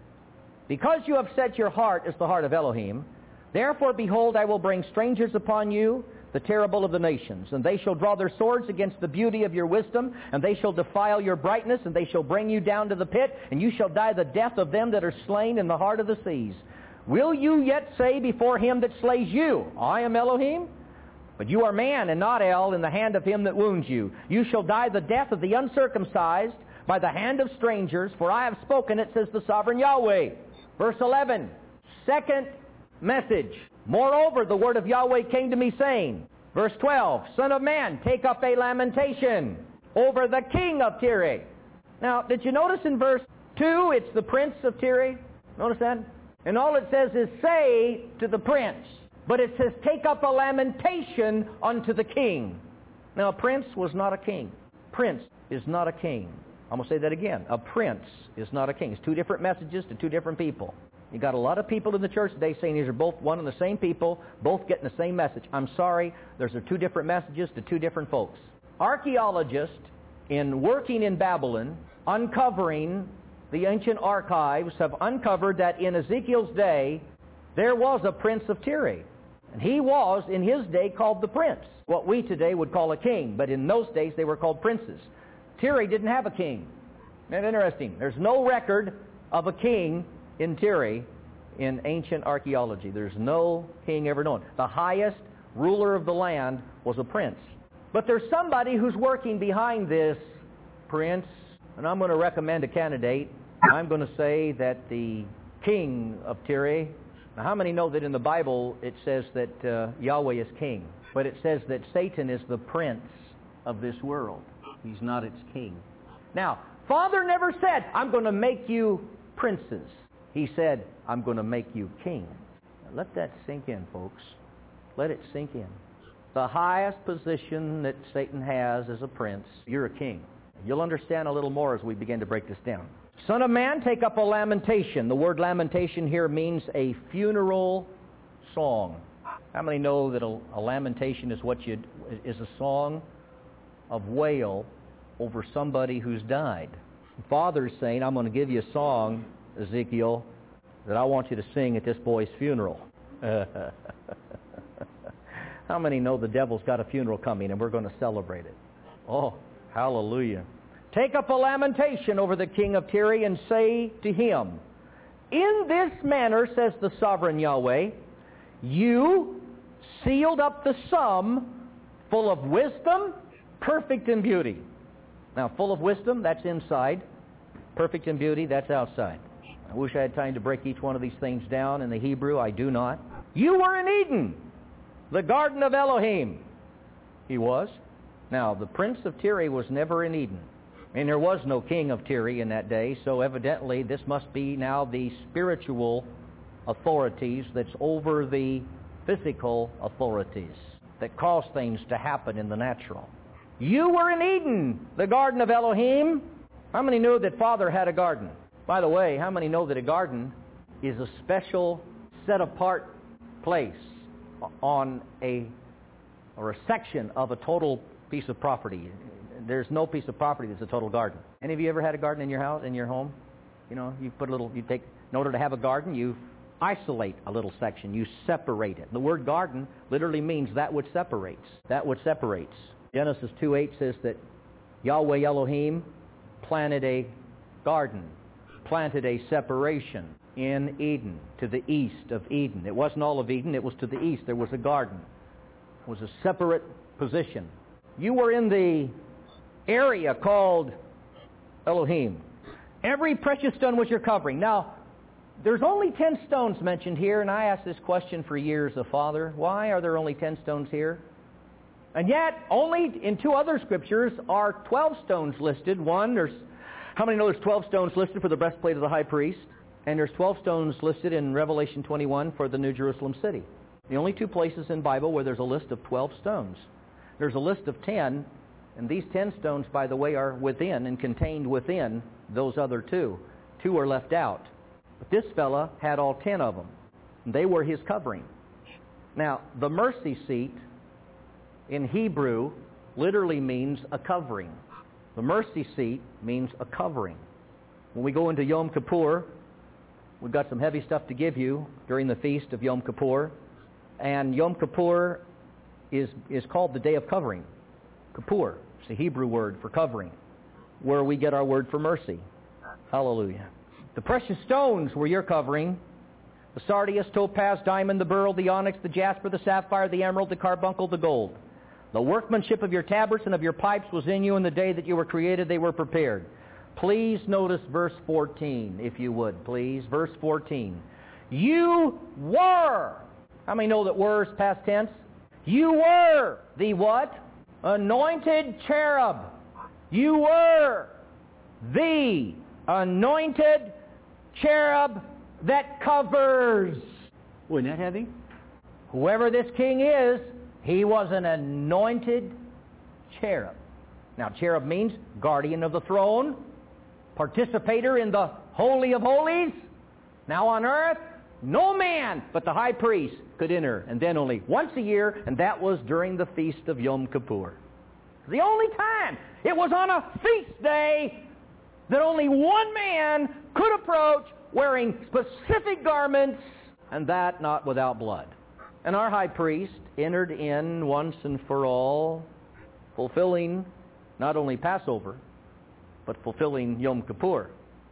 because you have set your heart as the heart of Elohim, therefore, behold, I will bring strangers upon you, the terrible of the nations, and they shall draw their swords against the beauty of your wisdom, and they shall defile your brightness, and they shall bring you down to the pit, and you shall die the death of them that are slain in the heart of the seas. Will you yet say before him that slays you, I am Elohim? But you are man and not El in the hand of him that wounds you. You shall die the death of the uncircumcised by the hand of strangers, for I have spoken it, says the sovereign Yahweh. Verse 11, second message. Moreover, the word of Yahweh came to me, saying, verse 12, Son of man, take up a lamentation over the king of Tyre. Now, did you notice in verse 2, it's the prince of Tyre? Notice that? And all it says is, say to the prince. But it says, take up a lamentation unto the king. Now, a prince was not a king. Prince is not a king. I'm going to say that again. A prince is not a king. It's two different messages to two different people. You got a lot of people in the church today saying these are both one and the same people, both getting the same message. I'm sorry, those are two different messages to two different folks. Archaeologists, in working in Babylon, uncovering the ancient archives, have uncovered that in Ezekiel's day, there was a prince of Tyre. And he was, in his day, called the prince. What we today would call a king, but in those days they were called princes. Tyre didn't have a king. Isn't that interesting? There's no record of a king in Tyre in ancient archaeology. There's no king ever known. The highest ruler of the land was a prince. But there's somebody who's working behind this prince, and I'm going to recommend a candidate. I'm going to say that the king of Tyre. Now, how many know that in the Bible it says that Yahweh is king? But it says that Satan is the prince of this world. He's not its king. Now, Father never said, I'm going to make you princes. He said, I'm going to make you king. Now, let that sink in, folks. Let it sink in. The highest position that Satan has as a prince, you're a king. You'll understand a little more as we begin to break this down. Son of man, take up a lamentation. The word lamentation here means a funeral song. How many know that a lamentation is is a song of wail over somebody who's died? Father's saying, I'm going to give you a song, Ezekiel, that I want you to sing at this boy's funeral. How many know the devil's got a funeral coming and we're going to celebrate it? Oh, hallelujah. Take up a lamentation over the king of Tyre and say to him, in this manner, says the sovereign Yahweh, you sealed up the sum full of wisdom, perfect in beauty. Now, full of wisdom, that's inside. Perfect in beauty, that's outside. I wish I had time to break each one of these things down in the Hebrew. I do not. You were in Eden, the garden of Elohim. He was. Now, the prince of Tyre was never in Eden. And there was no king of Tyre in that day, so evidently this must be now the spiritual authorities that's over the physical authorities that cause things to happen in the natural. You were in Eden, the garden of Elohim. How many knew that Father had a garden? By the way, how many know that a garden is a special, set-apart place on a section of a total piece of property? There's no piece of property that's a total garden. Any of you ever had a garden in your house, in your home? You know, in order to have a garden, you isolate a little section. You separate it. The word garden literally means that which separates. That which separates. Genesis 2:8 says that Yahweh Elohim planted a garden, planted a separation in Eden, to the east of Eden. It wasn't all of Eden, it was to the east. There was a garden. It was a separate position. You were in the area called Elohim. Every precious stone was your covering. Now, there's only 10 stones mentioned here, and I asked this question for years of Father. Why are there only 10 stones here? And yet, only in 2 other scriptures are 12 stones listed. How many know there's 12 stones listed for the breastplate of the high priest? And there's 12 stones listed in Revelation 21 for the New Jerusalem city. The only 2 places in the Bible where there's a list of 12 stones. There's a list of 10, and these 10 stones, by the way, are within and contained within those other 2. 2 are left out. But this fella had all 10 of them. And they were his covering. Now, the mercy seat in Hebrew literally means a covering. The mercy seat means a covering. When we go into Yom Kippur, we've got some heavy stuff to give you during the feast of Yom Kippur. And Yom Kippur is called the Day of Covering. Kippur. It's the Hebrew word for covering, where we get our word for mercy. Hallelujah. The precious stones were your covering. The sardius, topaz, diamond, the beryl, the onyx, the jasper, the sapphire, the emerald, the carbuncle, the gold. The workmanship of your tabrets and of your pipes was in you in the day that you were created. They were prepared. Please notice verse 14, if you would, please. Verse 14. You were. How many know that were is past tense? You were the what? Anointed cherub. You were the anointed cherub that covers. Wasn't that heavy? Whoever this king is, he was an anointed cherub. Now, cherub means guardian of the throne, participator in the Holy of Holies. Now on earth, no man but the high priest could enter, and then only once a year, and that was during the feast of Yom Kippur. The only time. It was on a feast day that only one man could approach wearing specific garments, and that not without blood. And our high priest entered in once and for all, fulfilling not only Passover, but fulfilling Yom Kippur.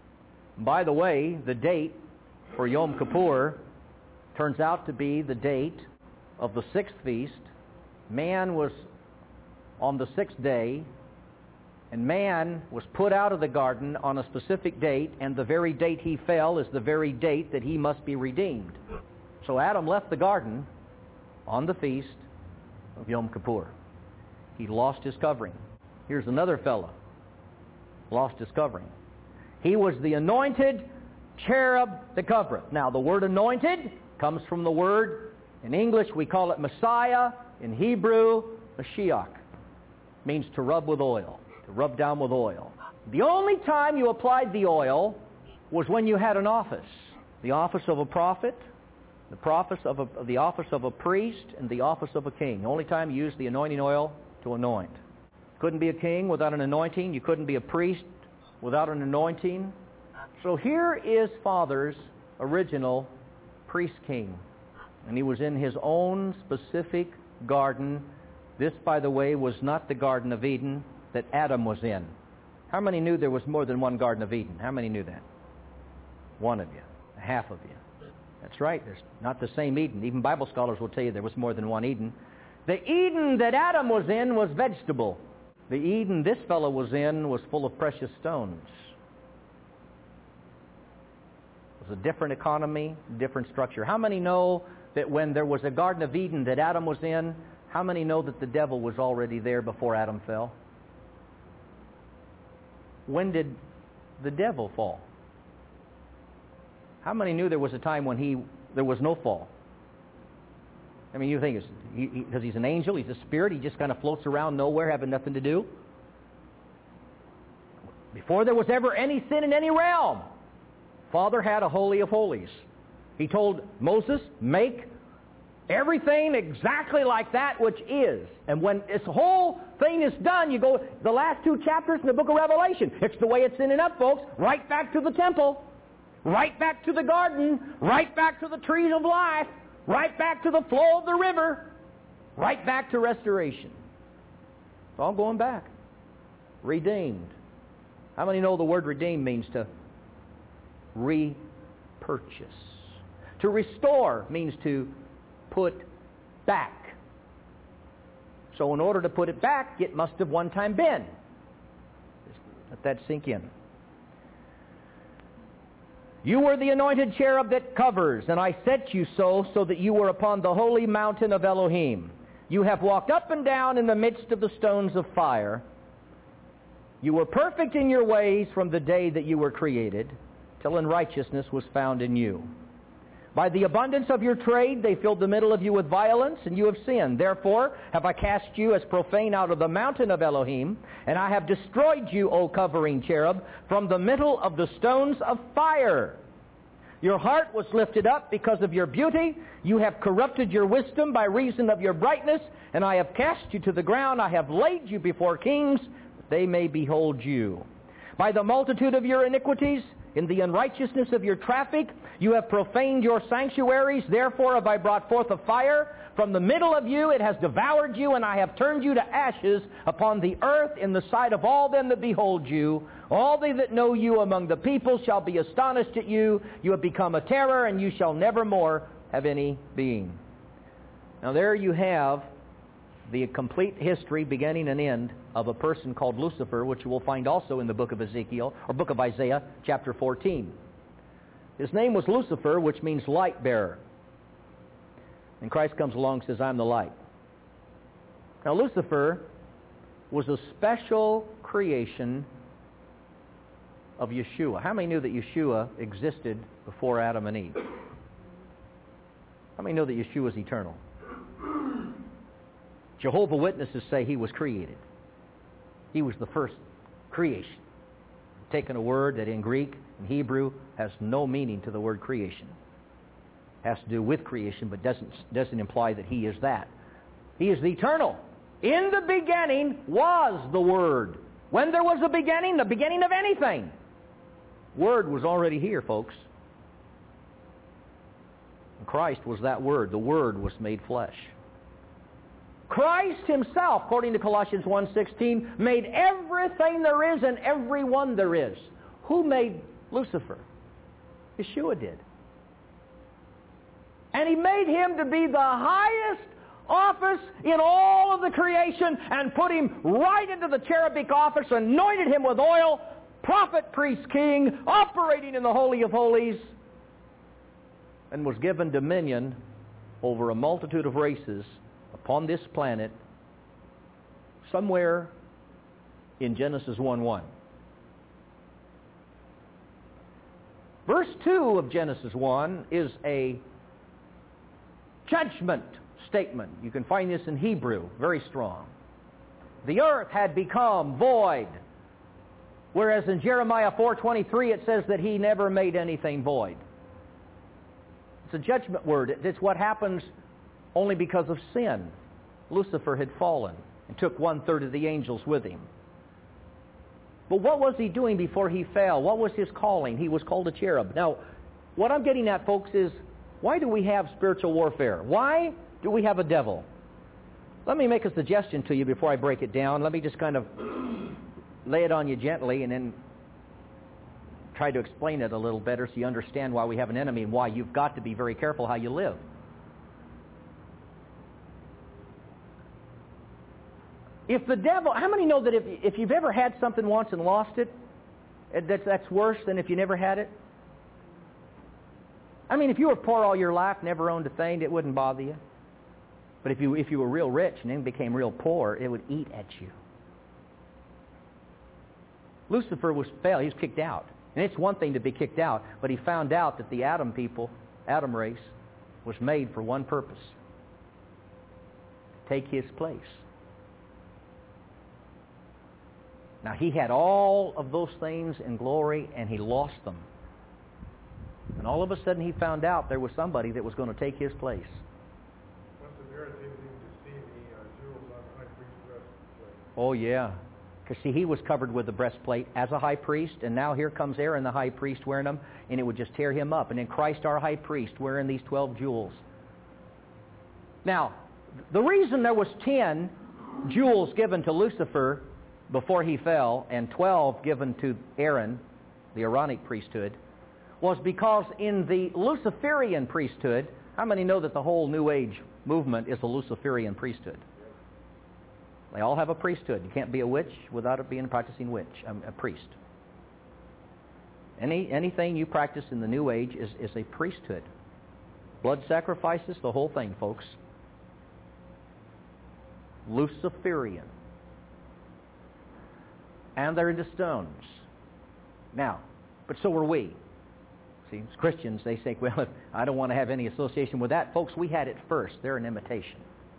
By the way, the date for Yom Kippur turns out to be the date of the sixth feast. Man was on the sixth day, and man was put out of the garden on a specific date, and the very date he fell is the very date that he must be redeemed. So Adam left the garden on the feast of Yom Kippur. He lost his covering. Here's another fellow, lost his covering. He was the anointed cherub that covereth. Now, the word anointed comes from the word, in English we call it Messiah, in Hebrew, Mashiach. Means to rub with oil, to rub down with oil. The only time you applied the oil was when you had an office. The office of a prophet, the office of a priest, and the office of a king. The only time you used the anointing oil to anoint. Couldn't be a king without an anointing. You couldn't be a priest without an anointing. So here is Father's original priest-king. And he was in his own specific garden. This, by the way, was not the Garden of Eden that Adam was in. How many knew there was more than one Garden of Eden? How many knew that? One of you. Half of you. That's right. There's not the same Eden. Even Bible scholars will tell you there was more than one Eden. The Eden that Adam was in was vegetable. The Eden this fellow was in was full of precious stones. It was a different economy, different structure. How many know that when there was a Garden of Eden that Adam was in, how many know that the devil was already there before Adam fell? When did the devil fall? How many knew there was a time when there was no fall? I mean, you think because he's an angel, he's a spirit, he just kind of floats around nowhere, having nothing to do? Before there was ever any sin in any realm, Father had a Holy of Holies. He told Moses, make everything exactly like that which is. And when this whole thing is done, you go the last 2 chapters in the book of Revelation. It's the way it's ending up, folks. Right back to the temple. Right back to the garden. Right back to the trees of life. Right back to the flow of the river. Right back to restoration. It's all going back. Redeemed. How many know the word redeemed means to repurchase? To restore means to put back. So in order to put it back, it must have one time been. Just let that sink in. You were the anointed cherub that covers, and I set you so that you were upon the holy mountain of Elohim. You have walked up and down in the midst of the stones of fire. You were perfect in your ways from the day that you were created, till unrighteousness was found in you. By the abundance of your trade, they filled the middle of you with violence, and you have sinned. Therefore have I cast you as profane out of the mountain of Elohim, and I have destroyed you, O covering cherub, from the middle of the stones of fire. Your heart was lifted up because of your beauty. You have corrupted your wisdom by reason of your brightness, and I have cast you to the ground. I have laid you before kings, that they may behold you. By the multitude of your iniquities, in the unrighteousness of your traffic, you have profaned your sanctuaries. Therefore have I brought forth a fire. From the middle of you it has devoured you, and I have turned you to ashes upon the earth in the sight of all them that behold you. All they that know you among the people shall be astonished at you. You have become a terror, and you shall never more have any being. Now there you have the complete history, beginning and end, of a person called Lucifer, which you will find also in the book of Ezekiel, or book of Isaiah, chapter 14. His name was Lucifer, which means light bearer. And Christ comes along and says, I'm the light. Now Lucifer was a special creation of Yeshua. How many knew that Yeshua existed before Adam and Eve? How many know that Yeshua is eternal? Jehovah's Witnesses say he was created. He was the first creation. Taking a word that in Greek and Hebrew has no meaning to the word creation. Has to do with creation, but doesn't imply that he is that. He is the eternal. In the beginning was the Word. When there was a beginning, the beginning of anything, Word was already here, folks. And Christ was that Word. The Word was made flesh. Christ himself, according to Colossians 1:16, made everything there is and everyone there is. Who made Lucifer? Yeshua did. And he made him to be the highest office in all of the creation and put him right into the cherubic office, anointed him with oil, prophet, priest, king, operating in the Holy of Holies, and was given dominion over a multitude of races upon this planet somewhere in Genesis 1:1. Verse 2 of Genesis 1 is a judgment statement. You can find this in Hebrew, very strong. The earth had become void, whereas in Jeremiah 4:23 it says that he never made anything void. It's a judgment word. It's what happens only because of sin. Lucifer had fallen and took 1/3 of the angels with him. But what was he doing before he fell? What was his calling? He was called a cherub. Now, what I'm getting at, folks, is why do we have spiritual warfare? Why do we have a devil? Let me make a suggestion to you before I break it down. Let me just kind of lay it on you gently and then try to explain it a little better so you understand why we have an enemy and why you've got to be very careful how you live. If the devil, how many know that if you've ever had something once and lost it, that's worse than if you never had it? I mean, if you were poor all your life, never owned a thing, it wouldn't bother you. But if you were real rich and then became real poor, it would eat at you. Lucifer was failed. He was kicked out. And it's one thing to be kicked out, but he found out that the Adam race, was made for one purpose. Take his place. Now, he had all of those things in glory, and he lost them. And all of a sudden, he found out there was somebody that was going to take his place. Must have irritated him to see the jewels on the high priest's breastplate. Oh, yeah. Because, see, he was covered with the breastplate as a high priest, and now here comes Aaron, the high priest, wearing them, and it would just tear him up. And then Christ, our high priest, wearing these 12 jewels. Now, the reason there was 10 jewels given to Lucifer before he fell, and 12 given to Aaron, the Aaronic priesthood, was because in the Luciferian priesthood, how many know that the whole New Age movement is a Luciferian priesthood? They all have a priesthood. You can't be a witch without it being a practicing witch, a priest. Anything you practice in the New Age is a priesthood. Blood sacrifices, the whole thing, folks. Luciferian. And they're into stones. Now, but so are we. See, as Christians, they say, well, I don't want to have any association with that. Folks, we had it first. They're an imitation.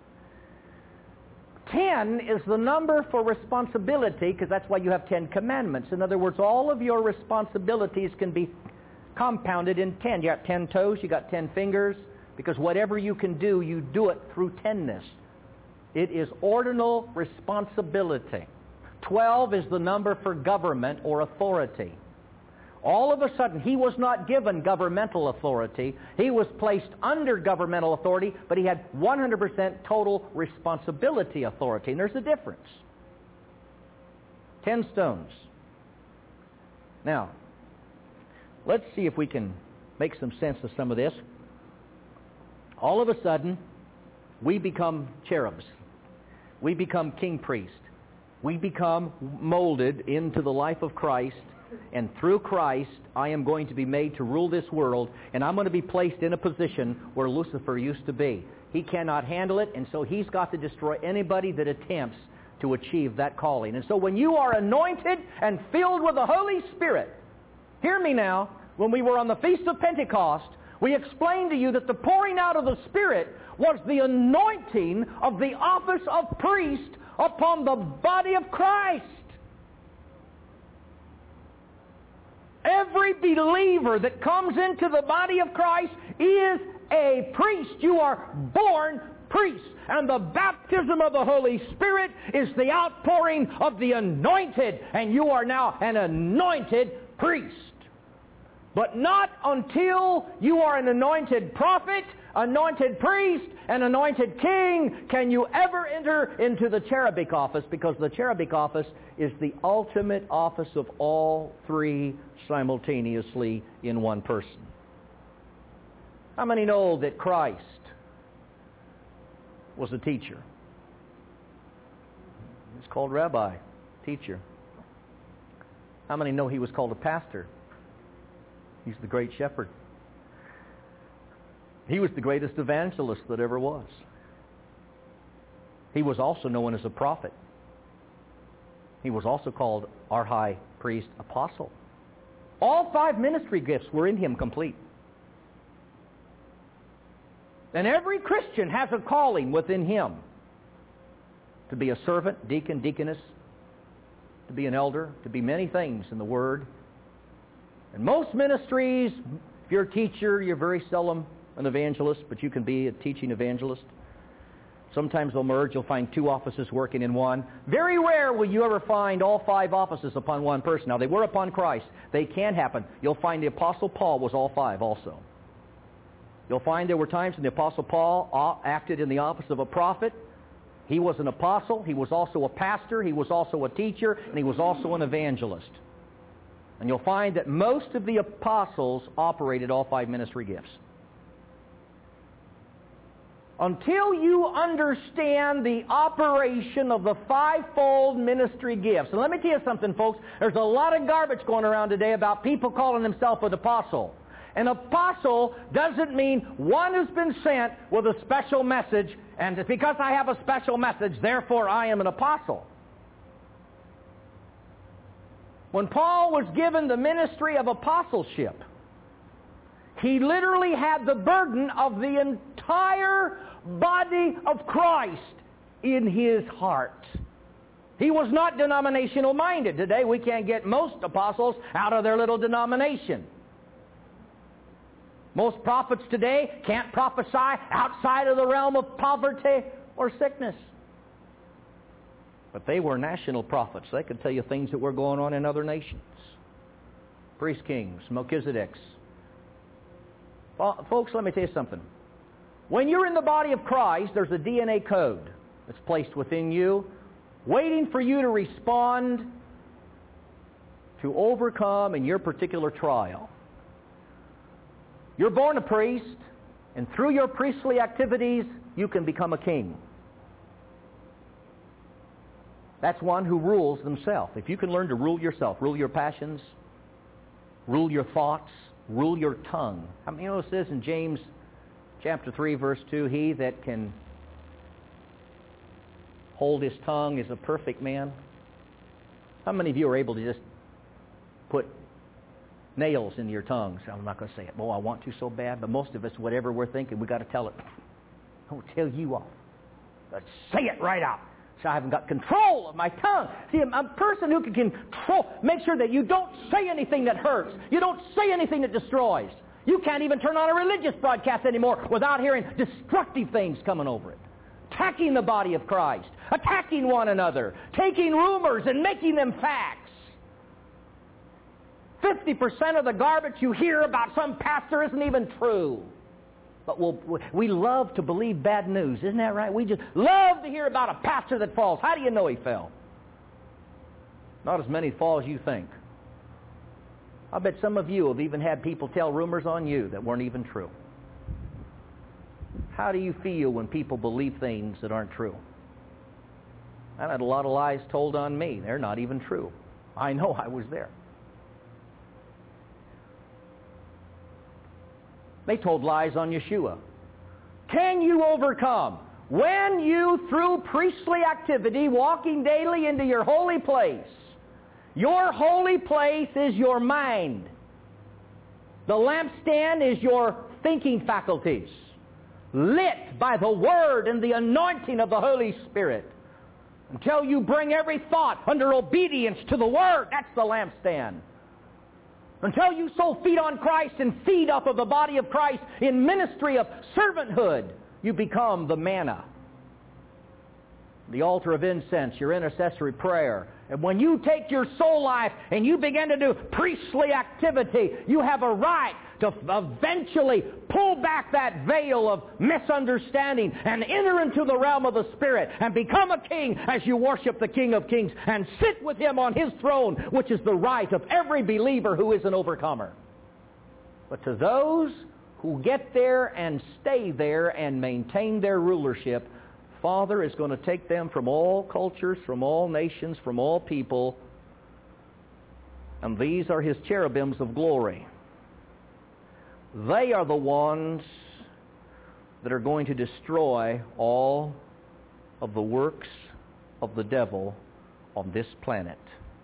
10 is the number for responsibility, because that's why you have 10 commandments. In other words, all of your responsibilities can be compounded in 10. You got 10 toes, you got 10 fingers, because whatever you can do, you do it through 10ness. It is ordinal responsibility. 12 is the number for government or authority. All of a sudden, he was not given governmental authority. He was placed under governmental authority, but he had 100% total responsibility authority. And there's a difference. 10 stones. Now, let's see if we can make some sense of some of this. All of a sudden, we become cherubs. We become king priest. We become molded into the life of Christ, and through Christ, I am going to be made to rule this world, and I'm going to be placed in a position where Lucifer used to be. He cannot handle it, and so he's got to destroy anybody that attempts to achieve that calling. And so when you are anointed and filled with the Holy Spirit, hear me now, when we were on the Feast of Pentecost, We explained to you that the pouring out of the Spirit was the anointing of the office of priest upon the body of Christ. Every believer that comes into the body of Christ is a priest. You are born priests. And the baptism of the Holy Spirit is the outpouring of the anointed. And you are now an anointed priest. But not until you are an anointed prophet, anointed priest, and anointed king can you ever enter into the cherubic office, because the cherubic office is the ultimate office of all three simultaneously in one person. How many know that Christ was a teacher? He's called rabbi, teacher. How many know he was called a pastor? He's the great shepherd. He was the greatest evangelist that ever was. He was also known as a prophet. He was also called our high priest apostle. All five ministry gifts were in him complete. And every Christian has a calling within him to be a servant, deacon, deaconess, to be an elder, to be many things in the Word. And most ministries, if you're a teacher, you're very seldom an evangelist, but you can be a teaching evangelist. Sometimes they'll merge. You'll find two offices working in one. Very rare will you ever find all five offices upon one person. Now, they were upon Christ. They can happen. You'll find the Apostle Paul was all five also. You'll find there were times when the Apostle Paul acted in the office of a prophet. He was an apostle. He was also a pastor. He was also a teacher. And he was also an evangelist. And you'll find that most of the apostles operated all five ministry gifts. Until you understand the operation of the fivefold ministry gifts. And let me tell you something, folks. There's a lot of garbage going around today about people calling themselves an apostle. An apostle doesn't mean one who's been sent with a special message, and because I have a special message, therefore I am an apostle. When Paul was given the ministry of apostleship, he literally had the burden of the entire body of Christ in his heart. He was not denominational minded. Today we can't get most apostles out of their little denomination. Most prophets today can't prophesy outside of the realm of poverty or sickness. But they were national prophets. They could tell you things that were going on in other nations. Priest kings, Melchizedeks. Well, folks, let me tell you something. When you're in the body of Christ, there's a DNA code that's placed within you, waiting for you to respond, to overcome in your particular trial. You're born a priest, and through your priestly activities, you can become a king. That's one who rules themselves. If you can learn to rule yourself, rule your passions, rule your thoughts, rule your tongue. I mean, you know, it says in James chapter 3, verse 2, he that can hold his tongue is a perfect man. How many of you are able to just put nails into your tongues? I'm not going to say it. Oh, I want to so bad. But most of us, whatever we're thinking, we've got to tell it. Don't tell you off. But say it right out. So I haven't got control of my tongue. See, a person who can control, make sure that you don't say anything that hurts. You don't say anything that destroys. You can't even turn on a religious broadcast anymore without hearing destructive things coming over it. Attacking the body of Christ. Attacking one another. Taking rumors and making them facts. 50% of the garbage you hear about some pastor isn't even true. But we love to believe bad news. Isn't that right? We just love to hear about a pastor that falls. How do you know he fell? Not as many fall as you think. I bet some of you have even had people tell rumors on you that weren't even true. How do you feel when people believe things that aren't true? I've had a lot of lies told on me. They're not even true. I know I was there. They told lies on Yeshua. Can you overcome? When you, through priestly activity, walking daily into your holy place is your mind. The lampstand is your thinking faculties, lit by the Word and the anointing of the Holy Spirit. Until you bring every thought under obedience to the Word, that's the lampstand. Until you so feed on Christ and feed off of the body of Christ in ministry of servanthood, you become the manna. The altar of incense, your intercessory prayer. And when you take your soul life and you begin to do priestly activity, you have a right to eventually pull back that veil of misunderstanding and enter into the realm of the Spirit and become a king as you worship the King of Kings and sit with Him on His throne, which is the right of every believer who is an overcomer. But to those who get there and stay there and maintain their rulership, Father is going to take them from all cultures, from all nations, from all people, and these are His cherubims of glory. They are the ones that are going to destroy all of the works of the devil on this planet.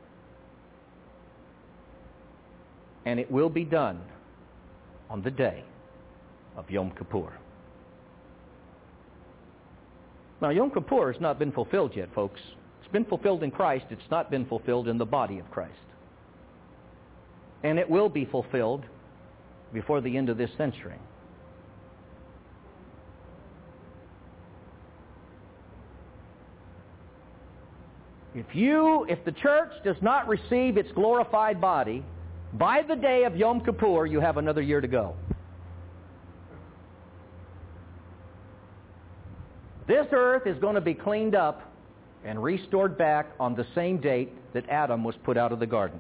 And it will be done on the day of Yom Kippur. Now, Yom Kippur has not been fulfilled yet, folks. It's been fulfilled in Christ. It's not been fulfilled in the body of Christ. And it will be fulfilled before the end of this century. If the church does not receive its glorified body, by the day of Yom Kippur, you have another year to go. This earth is going to be cleaned up and restored back on the same date that Adam was put out of the garden.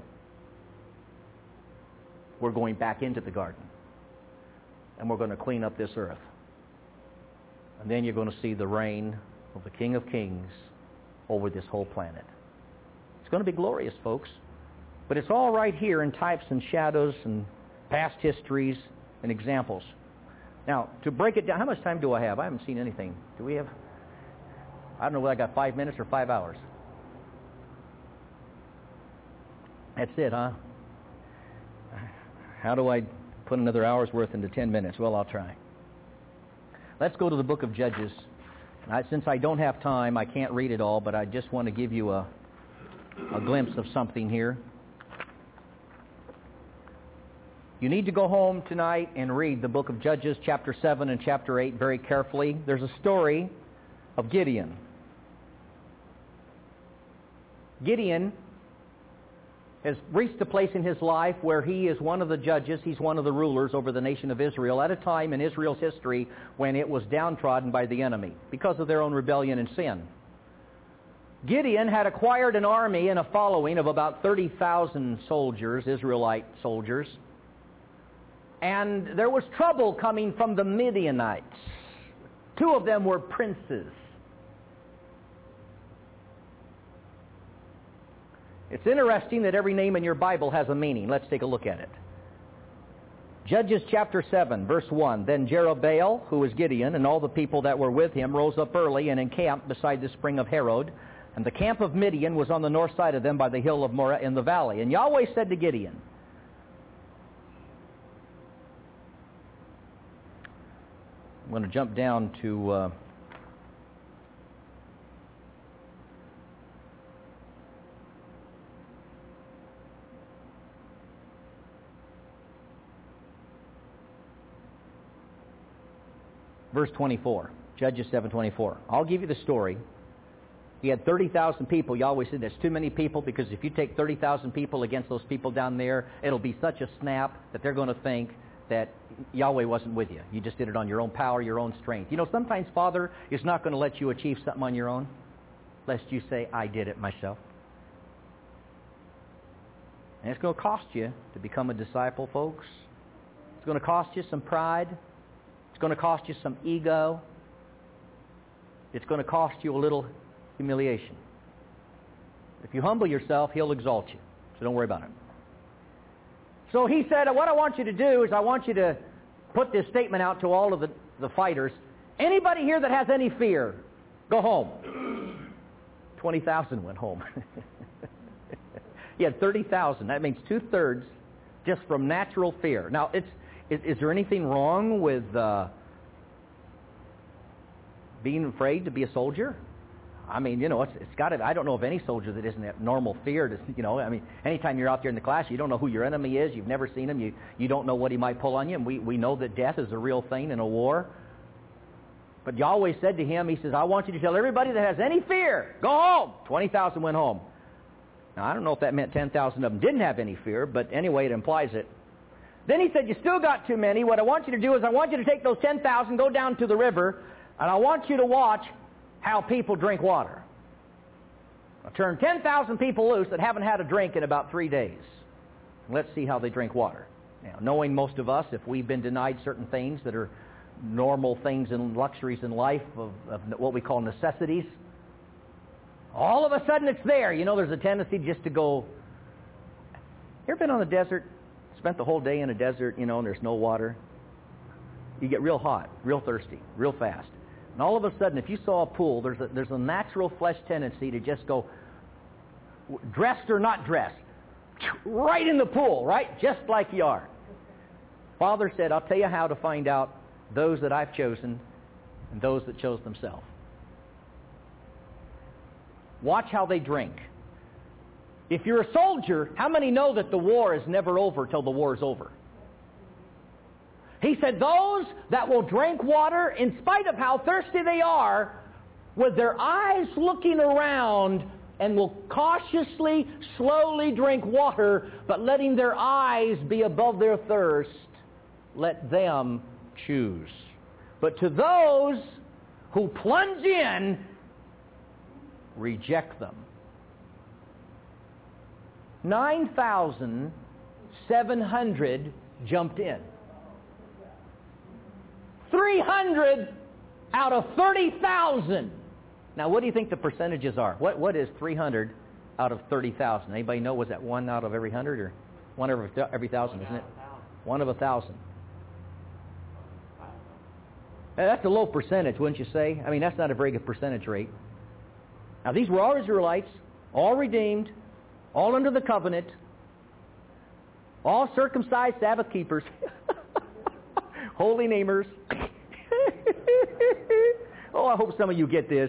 We're going back into the garden. And we're going to clean up this earth. And then you're going to see the reign of the King of Kings over this whole planet. It's going to be glorious, folks. But it's all right here in types and shadows and past histories and examples. Now, to break it down, how much time do I have? I haven't seen anything. Do we have? I don't know whether I got 5 minutes or 5 hours. That's it, huh? How do I put another hour's worth into 10 minutes? Well, I'll try. Let's go to the book of Judges. Since I don't have time, I can't read it all, but I just want to give you a glimpse of something here. You need to go home tonight and read the book of Judges, chapter 7 and chapter 8 very carefully. There's a story of Gideon. Gideon has reached a place in his life where he is one of the judges, he's one of the rulers over the nation of Israel at a time in Israel's history when it was downtrodden by the enemy because of their own rebellion and sin. Gideon had acquired an army and a following of about 30,000 soldiers, Israelite soldiers, and there was trouble coming from the Midianites. 2 of them were princes. It's interesting that every name in your Bible has a meaning. Let's take a look at it. Judges chapter 7, verse 1. Then Jerubbaal, who was Gideon, and all the people that were with him rose up early and encamped beside the spring of Harod. And the camp of Midian was on the north side of them by the hill of Moreh in the valley. And Yahweh said to Gideon, I'm going to jump down to verse 24, Judges 7:24. I'll give you the story. He had 30,000 people. Yahweh said that's too many people because if you take 30,000 people against those people down there, it'll be such a snap that they're going to think that Yahweh wasn't with you. You just did it on your own power, your own strength. You know, sometimes Father is not going to let you achieve something on your own, lest you say, I did it myself. And it's going to cost you to become a disciple, folks. It's going to cost you some pride. It's going to cost you some ego. It's going to cost you a little humiliation. If you humble yourself, He'll exalt you. So don't worry about it. So he said, what I want you to do is I want you to put this statement out to all of the fighters. Anybody here that has any fear, go home. 20,000 went home. He had 30,000. That means 2/3 just from natural fear. Now, is there anything wrong with being afraid to be a soldier? I mean, you know, it's got to. I don't know of any soldier that isn't a normal fear. To, you know, I mean, anytime you're out there in the class, you don't know who your enemy is. You've never seen him. You don't know what he might pull on you. And we know that death is a real thing in a war. But Yahweh said to him, He says, I want you to tell everybody that has any fear, go home. 20,000 went home. Now, I don't know if that meant 10,000 of them didn't have any fear, but anyway, it implies it. Then he said, you still got too many. What I want you to do is I want you to take those 10,000, go down to the river, and I want you to watch how people drink water. I'll turn 10,000 people loose that haven't had a drink in about 3 days. Let's see how they drink water. Now, knowing most of us, if we've been denied certain things that are normal things and luxuries in life of what we call necessities, all of a sudden it's there. You know, there's a tendency just to go. You ever been on the desert? Spent the whole day in a desert, you know, and there's no water. You get real hot, real thirsty, real fast. And all of a sudden, if you saw a pool, there's a natural flesh tendency to just go, dressed or not dressed, right in the pool, right? Just like you are. Father said, I'll tell you how to find out those that I've chosen and those that chose themselves. Watch how they drink. If you're a soldier, how many know that the war is never over till the war is over? He said, those that will drink water, in spite of how thirsty they are, with their eyes looking around, and will cautiously, slowly drink water, but letting their eyes be above their thirst, let them choose. But to those who plunge in, reject them. 9,700 jumped in. 300 out of 30,000. Now, what do you think the percentages are? What is 300 out of 30,000? Anybody know? Was that 1 out of every 100 or 1 out of every 1,000, isn't it? 1 of 1,000. That's a low percentage, wouldn't you say? I mean, that's not a very good percentage rate. Now, these were all Israelites, all redeemed, all under the covenant, all circumcised Sabbath keepers, holy namers. Oh, I hope some of you get this.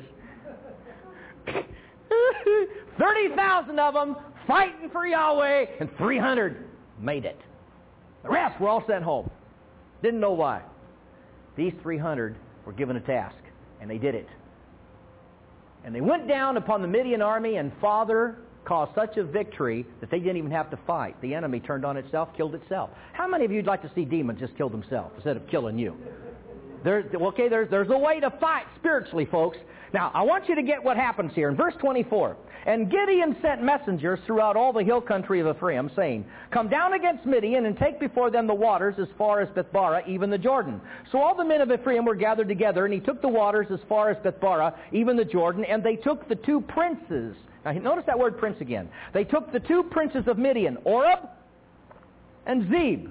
30,000 of them fighting for Yahweh, and 300 made it. The rest were all sent home. Didn't know why. These 300 were given a task, and they did it. And they went down upon the Midian army, and Father caused such a victory that they didn't even have to fight. The enemy turned on itself, killed itself. How many of you would like to see demons just kill themselves instead of killing you? There's a way to fight spiritually, folks. Now, I want you to get what happens here. In verse 24, and Gideon sent messengers throughout all the hill country of Ephraim, saying, come down against Midian, and take before them the waters as far as Bethbara, even the Jordan. So all the men of Ephraim were gathered together, and he took the waters as far as Bethbara, even the Jordan, and they took the 2 princes. Now, notice that word prince again. They took the 2 princes of Midian, Oreb and Zeb.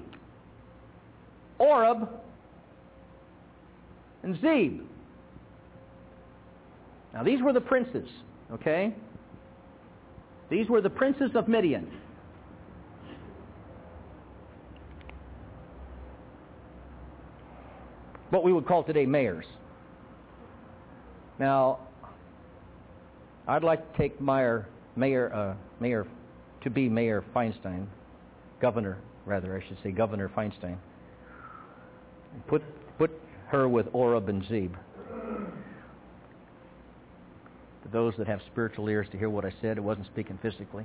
Oreb and Zeb. Now, these were the princes, okay? These were the princes of Midian. What we would call today mayors. Now, I'd like to take Mayor Feinstein, Governor Feinstein, and put her with Oreb and Zeb. For those that have spiritual ears to hear what I said, it wasn't speaking physically.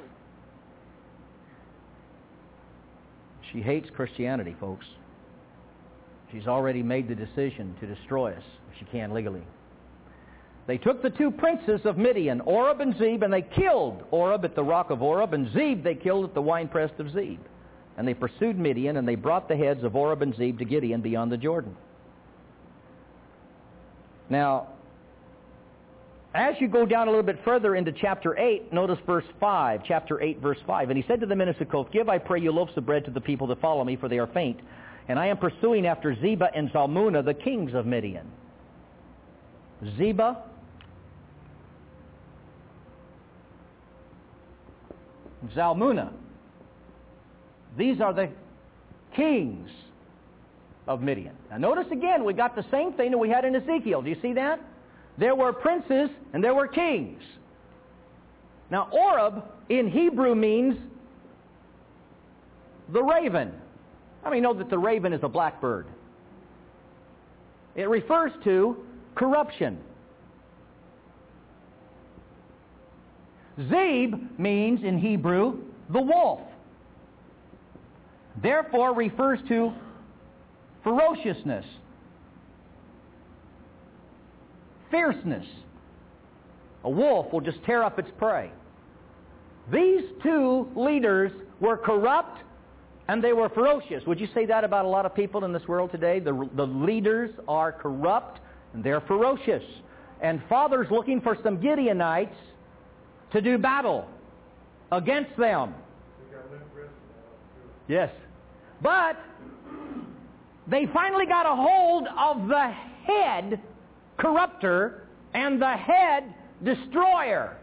She hates Christianity, folks. She's already made the decision to destroy us if she can legally. They took the 2 princes of Midian, Oreb and Zeb, and they killed Oreb at the rock of Oreb, and Zeb they killed at the winepress of Zeb. And they pursued Midian, and they brought the heads of Oreb and Zeb to Gideon beyond the Jordan. Now, as you go down a little bit further into chapter 8, notice verse 5, chapter 8, verse 5. And he said to the men of Succoth, give, I pray you, loaves of bread to the people that follow me, for they are faint. And I am pursuing after Zebah and Zalmunna, the kings of Midian. Zebah, Zalmunna. These are the kings of Midian. Now notice again, we got the same thing that we had in Ezekiel. Do you see that? There were princes and there were kings. Now Oreb in Hebrew means the raven. How many know that the raven is a blackbird? It refers to corruption. Zeb means in Hebrew the wolf. Therefore refers to ferociousness, fierceness. A wolf will just tear up its prey. These two leaders were corrupt and they were ferocious. Would you say that about a lot of people in this world today? The leaders are corrupt and they're ferocious. And Father's looking for some Gideonites to do battle against them. Yes. But they finally got a hold of the head corrupter and the head destroyer.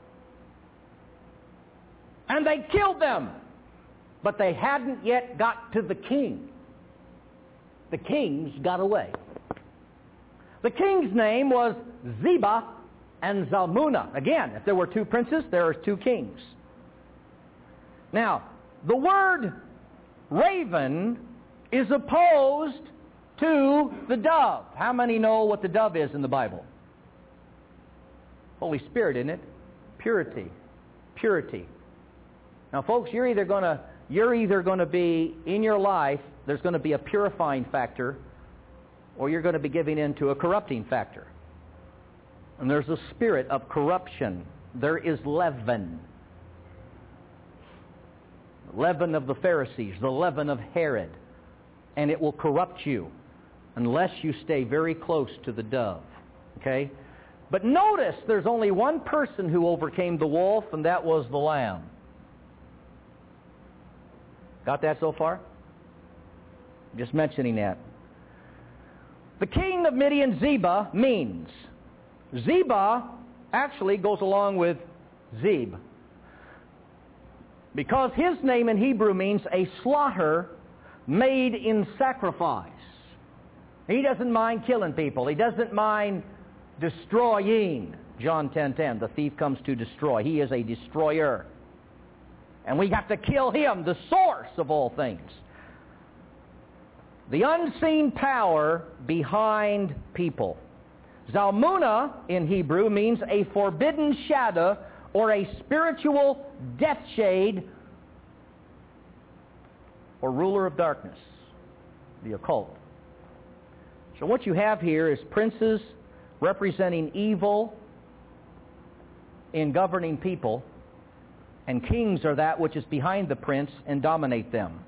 And they killed them. But they hadn't yet got to the king. The kings got away. The king's name was Zebah and Zalmunna. Again, if there were two princes, there are two kings. Now, the word raven is opposed to the dove. How many know what the dove is in the Bible? Holy Spirit, isn't it? Purity. Purity. Now, folks, you're either going to be, in your life, there's going to be a purifying factor, or you're going to be giving in to a corrupting factor. And there's a spirit of corruption. There is leaven. The leaven of the Pharisees, the leaven of Herod. And it will corrupt you unless you stay very close to the dove. Okay? But notice there's only one person who overcame the wolf, and that was the lamb. Got that so far? Just mentioning that. The king of Midian, Zebah, means. Zebah actually goes along with Zeb, because his name in Hebrew means a slaughter made in sacrifice. He doesn't mind killing people. He doesn't mind destroying. John 10:10, the thief comes to destroy. He is a destroyer. And we have to kill him, the source of all things. The unseen power behind people. Zalmunna in Hebrew means a forbidden shadow or a spiritual death shade or ruler of darkness, the occult. So what you have here is princes representing evil in governing people, and kings are that which is behind the prince and dominate them.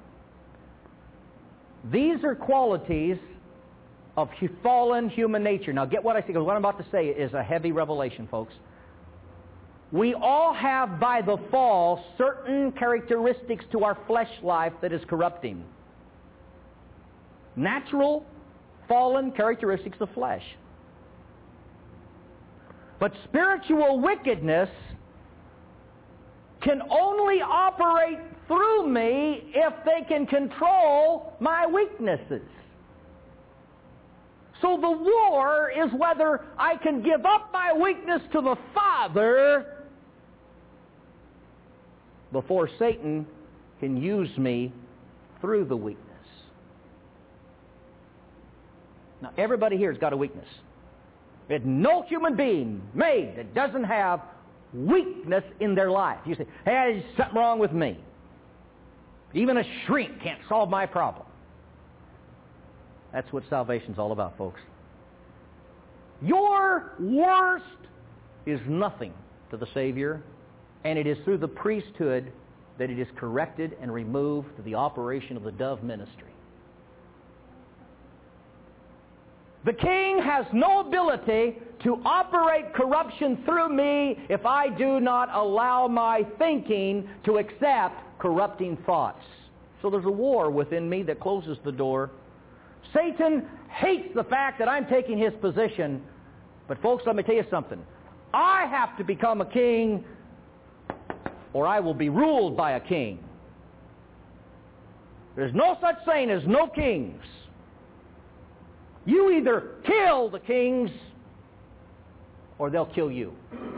These are qualities of fallen human nature. Now get what I say, because what I'm about to say is a heavy revelation, folks. We all have, by the fall, certain characteristics to our flesh life that is corrupting. Natural, fallen characteristics of flesh. But spiritual wickedness can only operate through me if they can control my weaknesses. So the war is whether I can give up my weakness to the Father before Satan can use me through the weakness. Now, everybody here has got a weakness. There's no human being made that doesn't have weakness in their life. You say, hey, there's something wrong with me. Even a shrink can't solve my problem. That's what salvation's all about, folks. Your worst is nothing to the Savior, and it is through the priesthood that it is corrected and removed through the operation of the dove ministry. The king has no ability to operate corruption through me if I do not allow my thinking to accept corrupting thoughts. So there's a war within me that closes the door. Satan hates the fact that I'm taking his position. But folks, let me tell you something. I have to become a king, or I will be ruled by a king. There's no such thing as no kings. You either kill the kings or they'll kill you.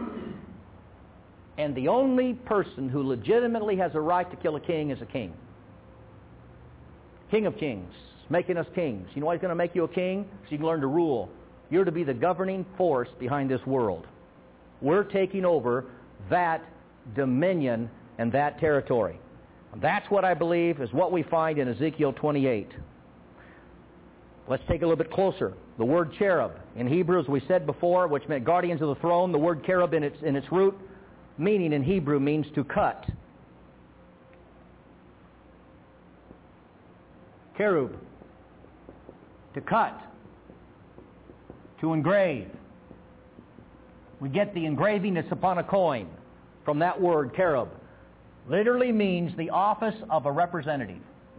And the only person who legitimately has a right to kill a king is a king. King of kings, making us kings. You know why he's going to make you a king? So you can learn to rule. You're to be the governing force behind this world. We're taking over that dominion and that territory. That's what I believe is what we find in Ezekiel 28. Let's take a little bit closer. The word cherub. In Hebrew, as we said before, which meant guardians of the throne, the word cherub in its root meaning in Hebrew means to cut. Cherub. To cut. To engrave. We get the engraving that's upon a coin from that word, cherub. Literally means the office of a representative.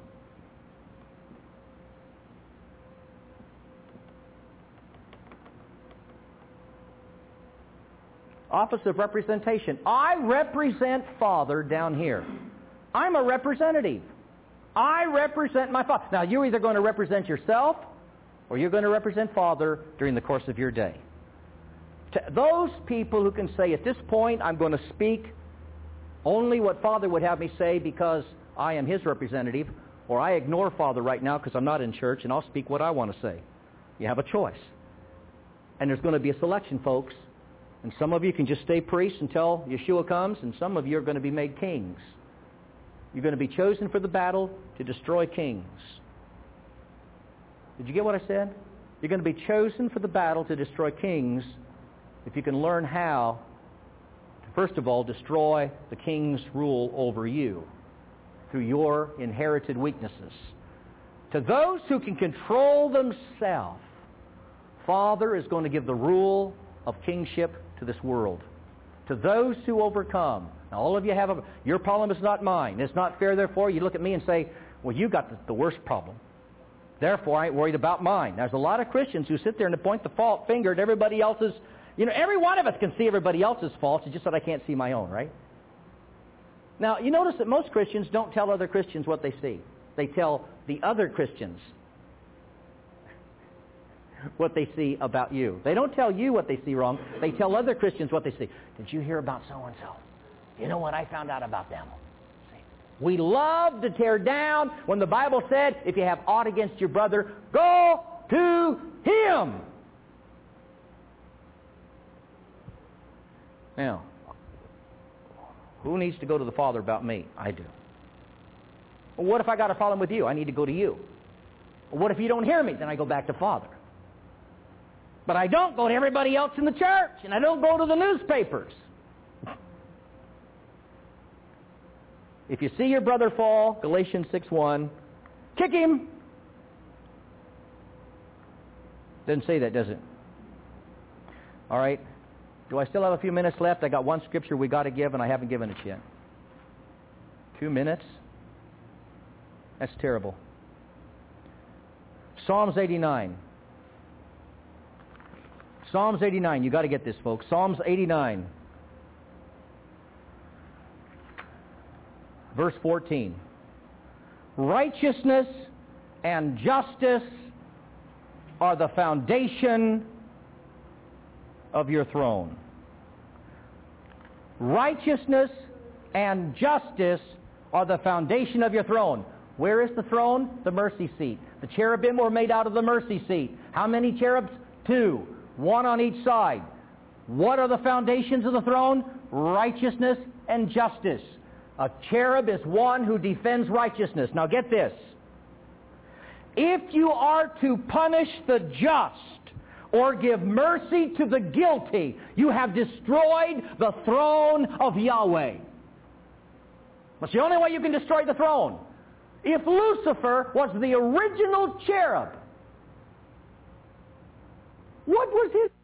Office of representation. I represent Father down here. I'm a representative. I represent my Father. Now, you're either going to represent yourself or you're going to represent Father during the course of your day. To those people who can say, at this point, I'm going to speak only what Father would have me say because I am His representative, or I ignore Father right now because I'm not in church and I'll speak what I want to say. You have a choice. And there's going to be a selection, folks. And some of you can just stay priests until Yeshua comes, and some of you are going to be made kings. You're going to be chosen for the battle to destroy kings. Did you get what I said? You're going to be chosen for the battle to destroy kings if you can learn how to, first of all, destroy the king's rule over you through your inherited weaknesses. To those who can control themselves, Father is going to give the rule of kingship to this world. To those who overcome. Now, all of you have your problem is not mine. It's not fair, therefore, you look at me and say, well, you got the worst problem. Therefore, I ain't worried about mine. There's a lot of Christians who sit there and point the fault finger at everybody else's. You know, every one of us can see everybody else's faults. It's just that I can't see my own, right? Now, you notice that most Christians don't tell other Christians what they see. They tell the other Christians what they see about you. They don't tell you what they see wrong. They tell other Christians what they see. Did you hear about so-and-so? You know what I found out about them? See? We love to tear down when the Bible said, if you have aught against your brother, go to him. Now, who needs to go to the Father about me? I do. Well, what if I got a problem with you? I need to go to you. Well, what if you don't hear me? Then I go back to Father. But I don't go to everybody else in the church, and I don't go to the newspapers. If you see your brother fall, Galatians 6:1, kick him. Doesn't say that, does it? All right. Do I still have a few minutes left? I got one scripture we got to give, and I haven't given it yet. 2 minutes? That's terrible. Psalms 89. Psalms 89. You got to get this, folks. Psalms 89. Verse 14. Righteousness and justice are the foundation of your throne. Righteousness and justice are the foundation of your throne. Where is the throne? The mercy seat. The cherubim were made out of the mercy seat. How many cherubs? 2. 1 on each side. What are the foundations of the throne? Righteousness and justice. A cherub is one who defends righteousness. Now get this. If you are to punish the just or give mercy to the guilty, you have destroyed the throne of Yahweh. That's the only way you can destroy the throne. If Lucifer was the original cherub, what was his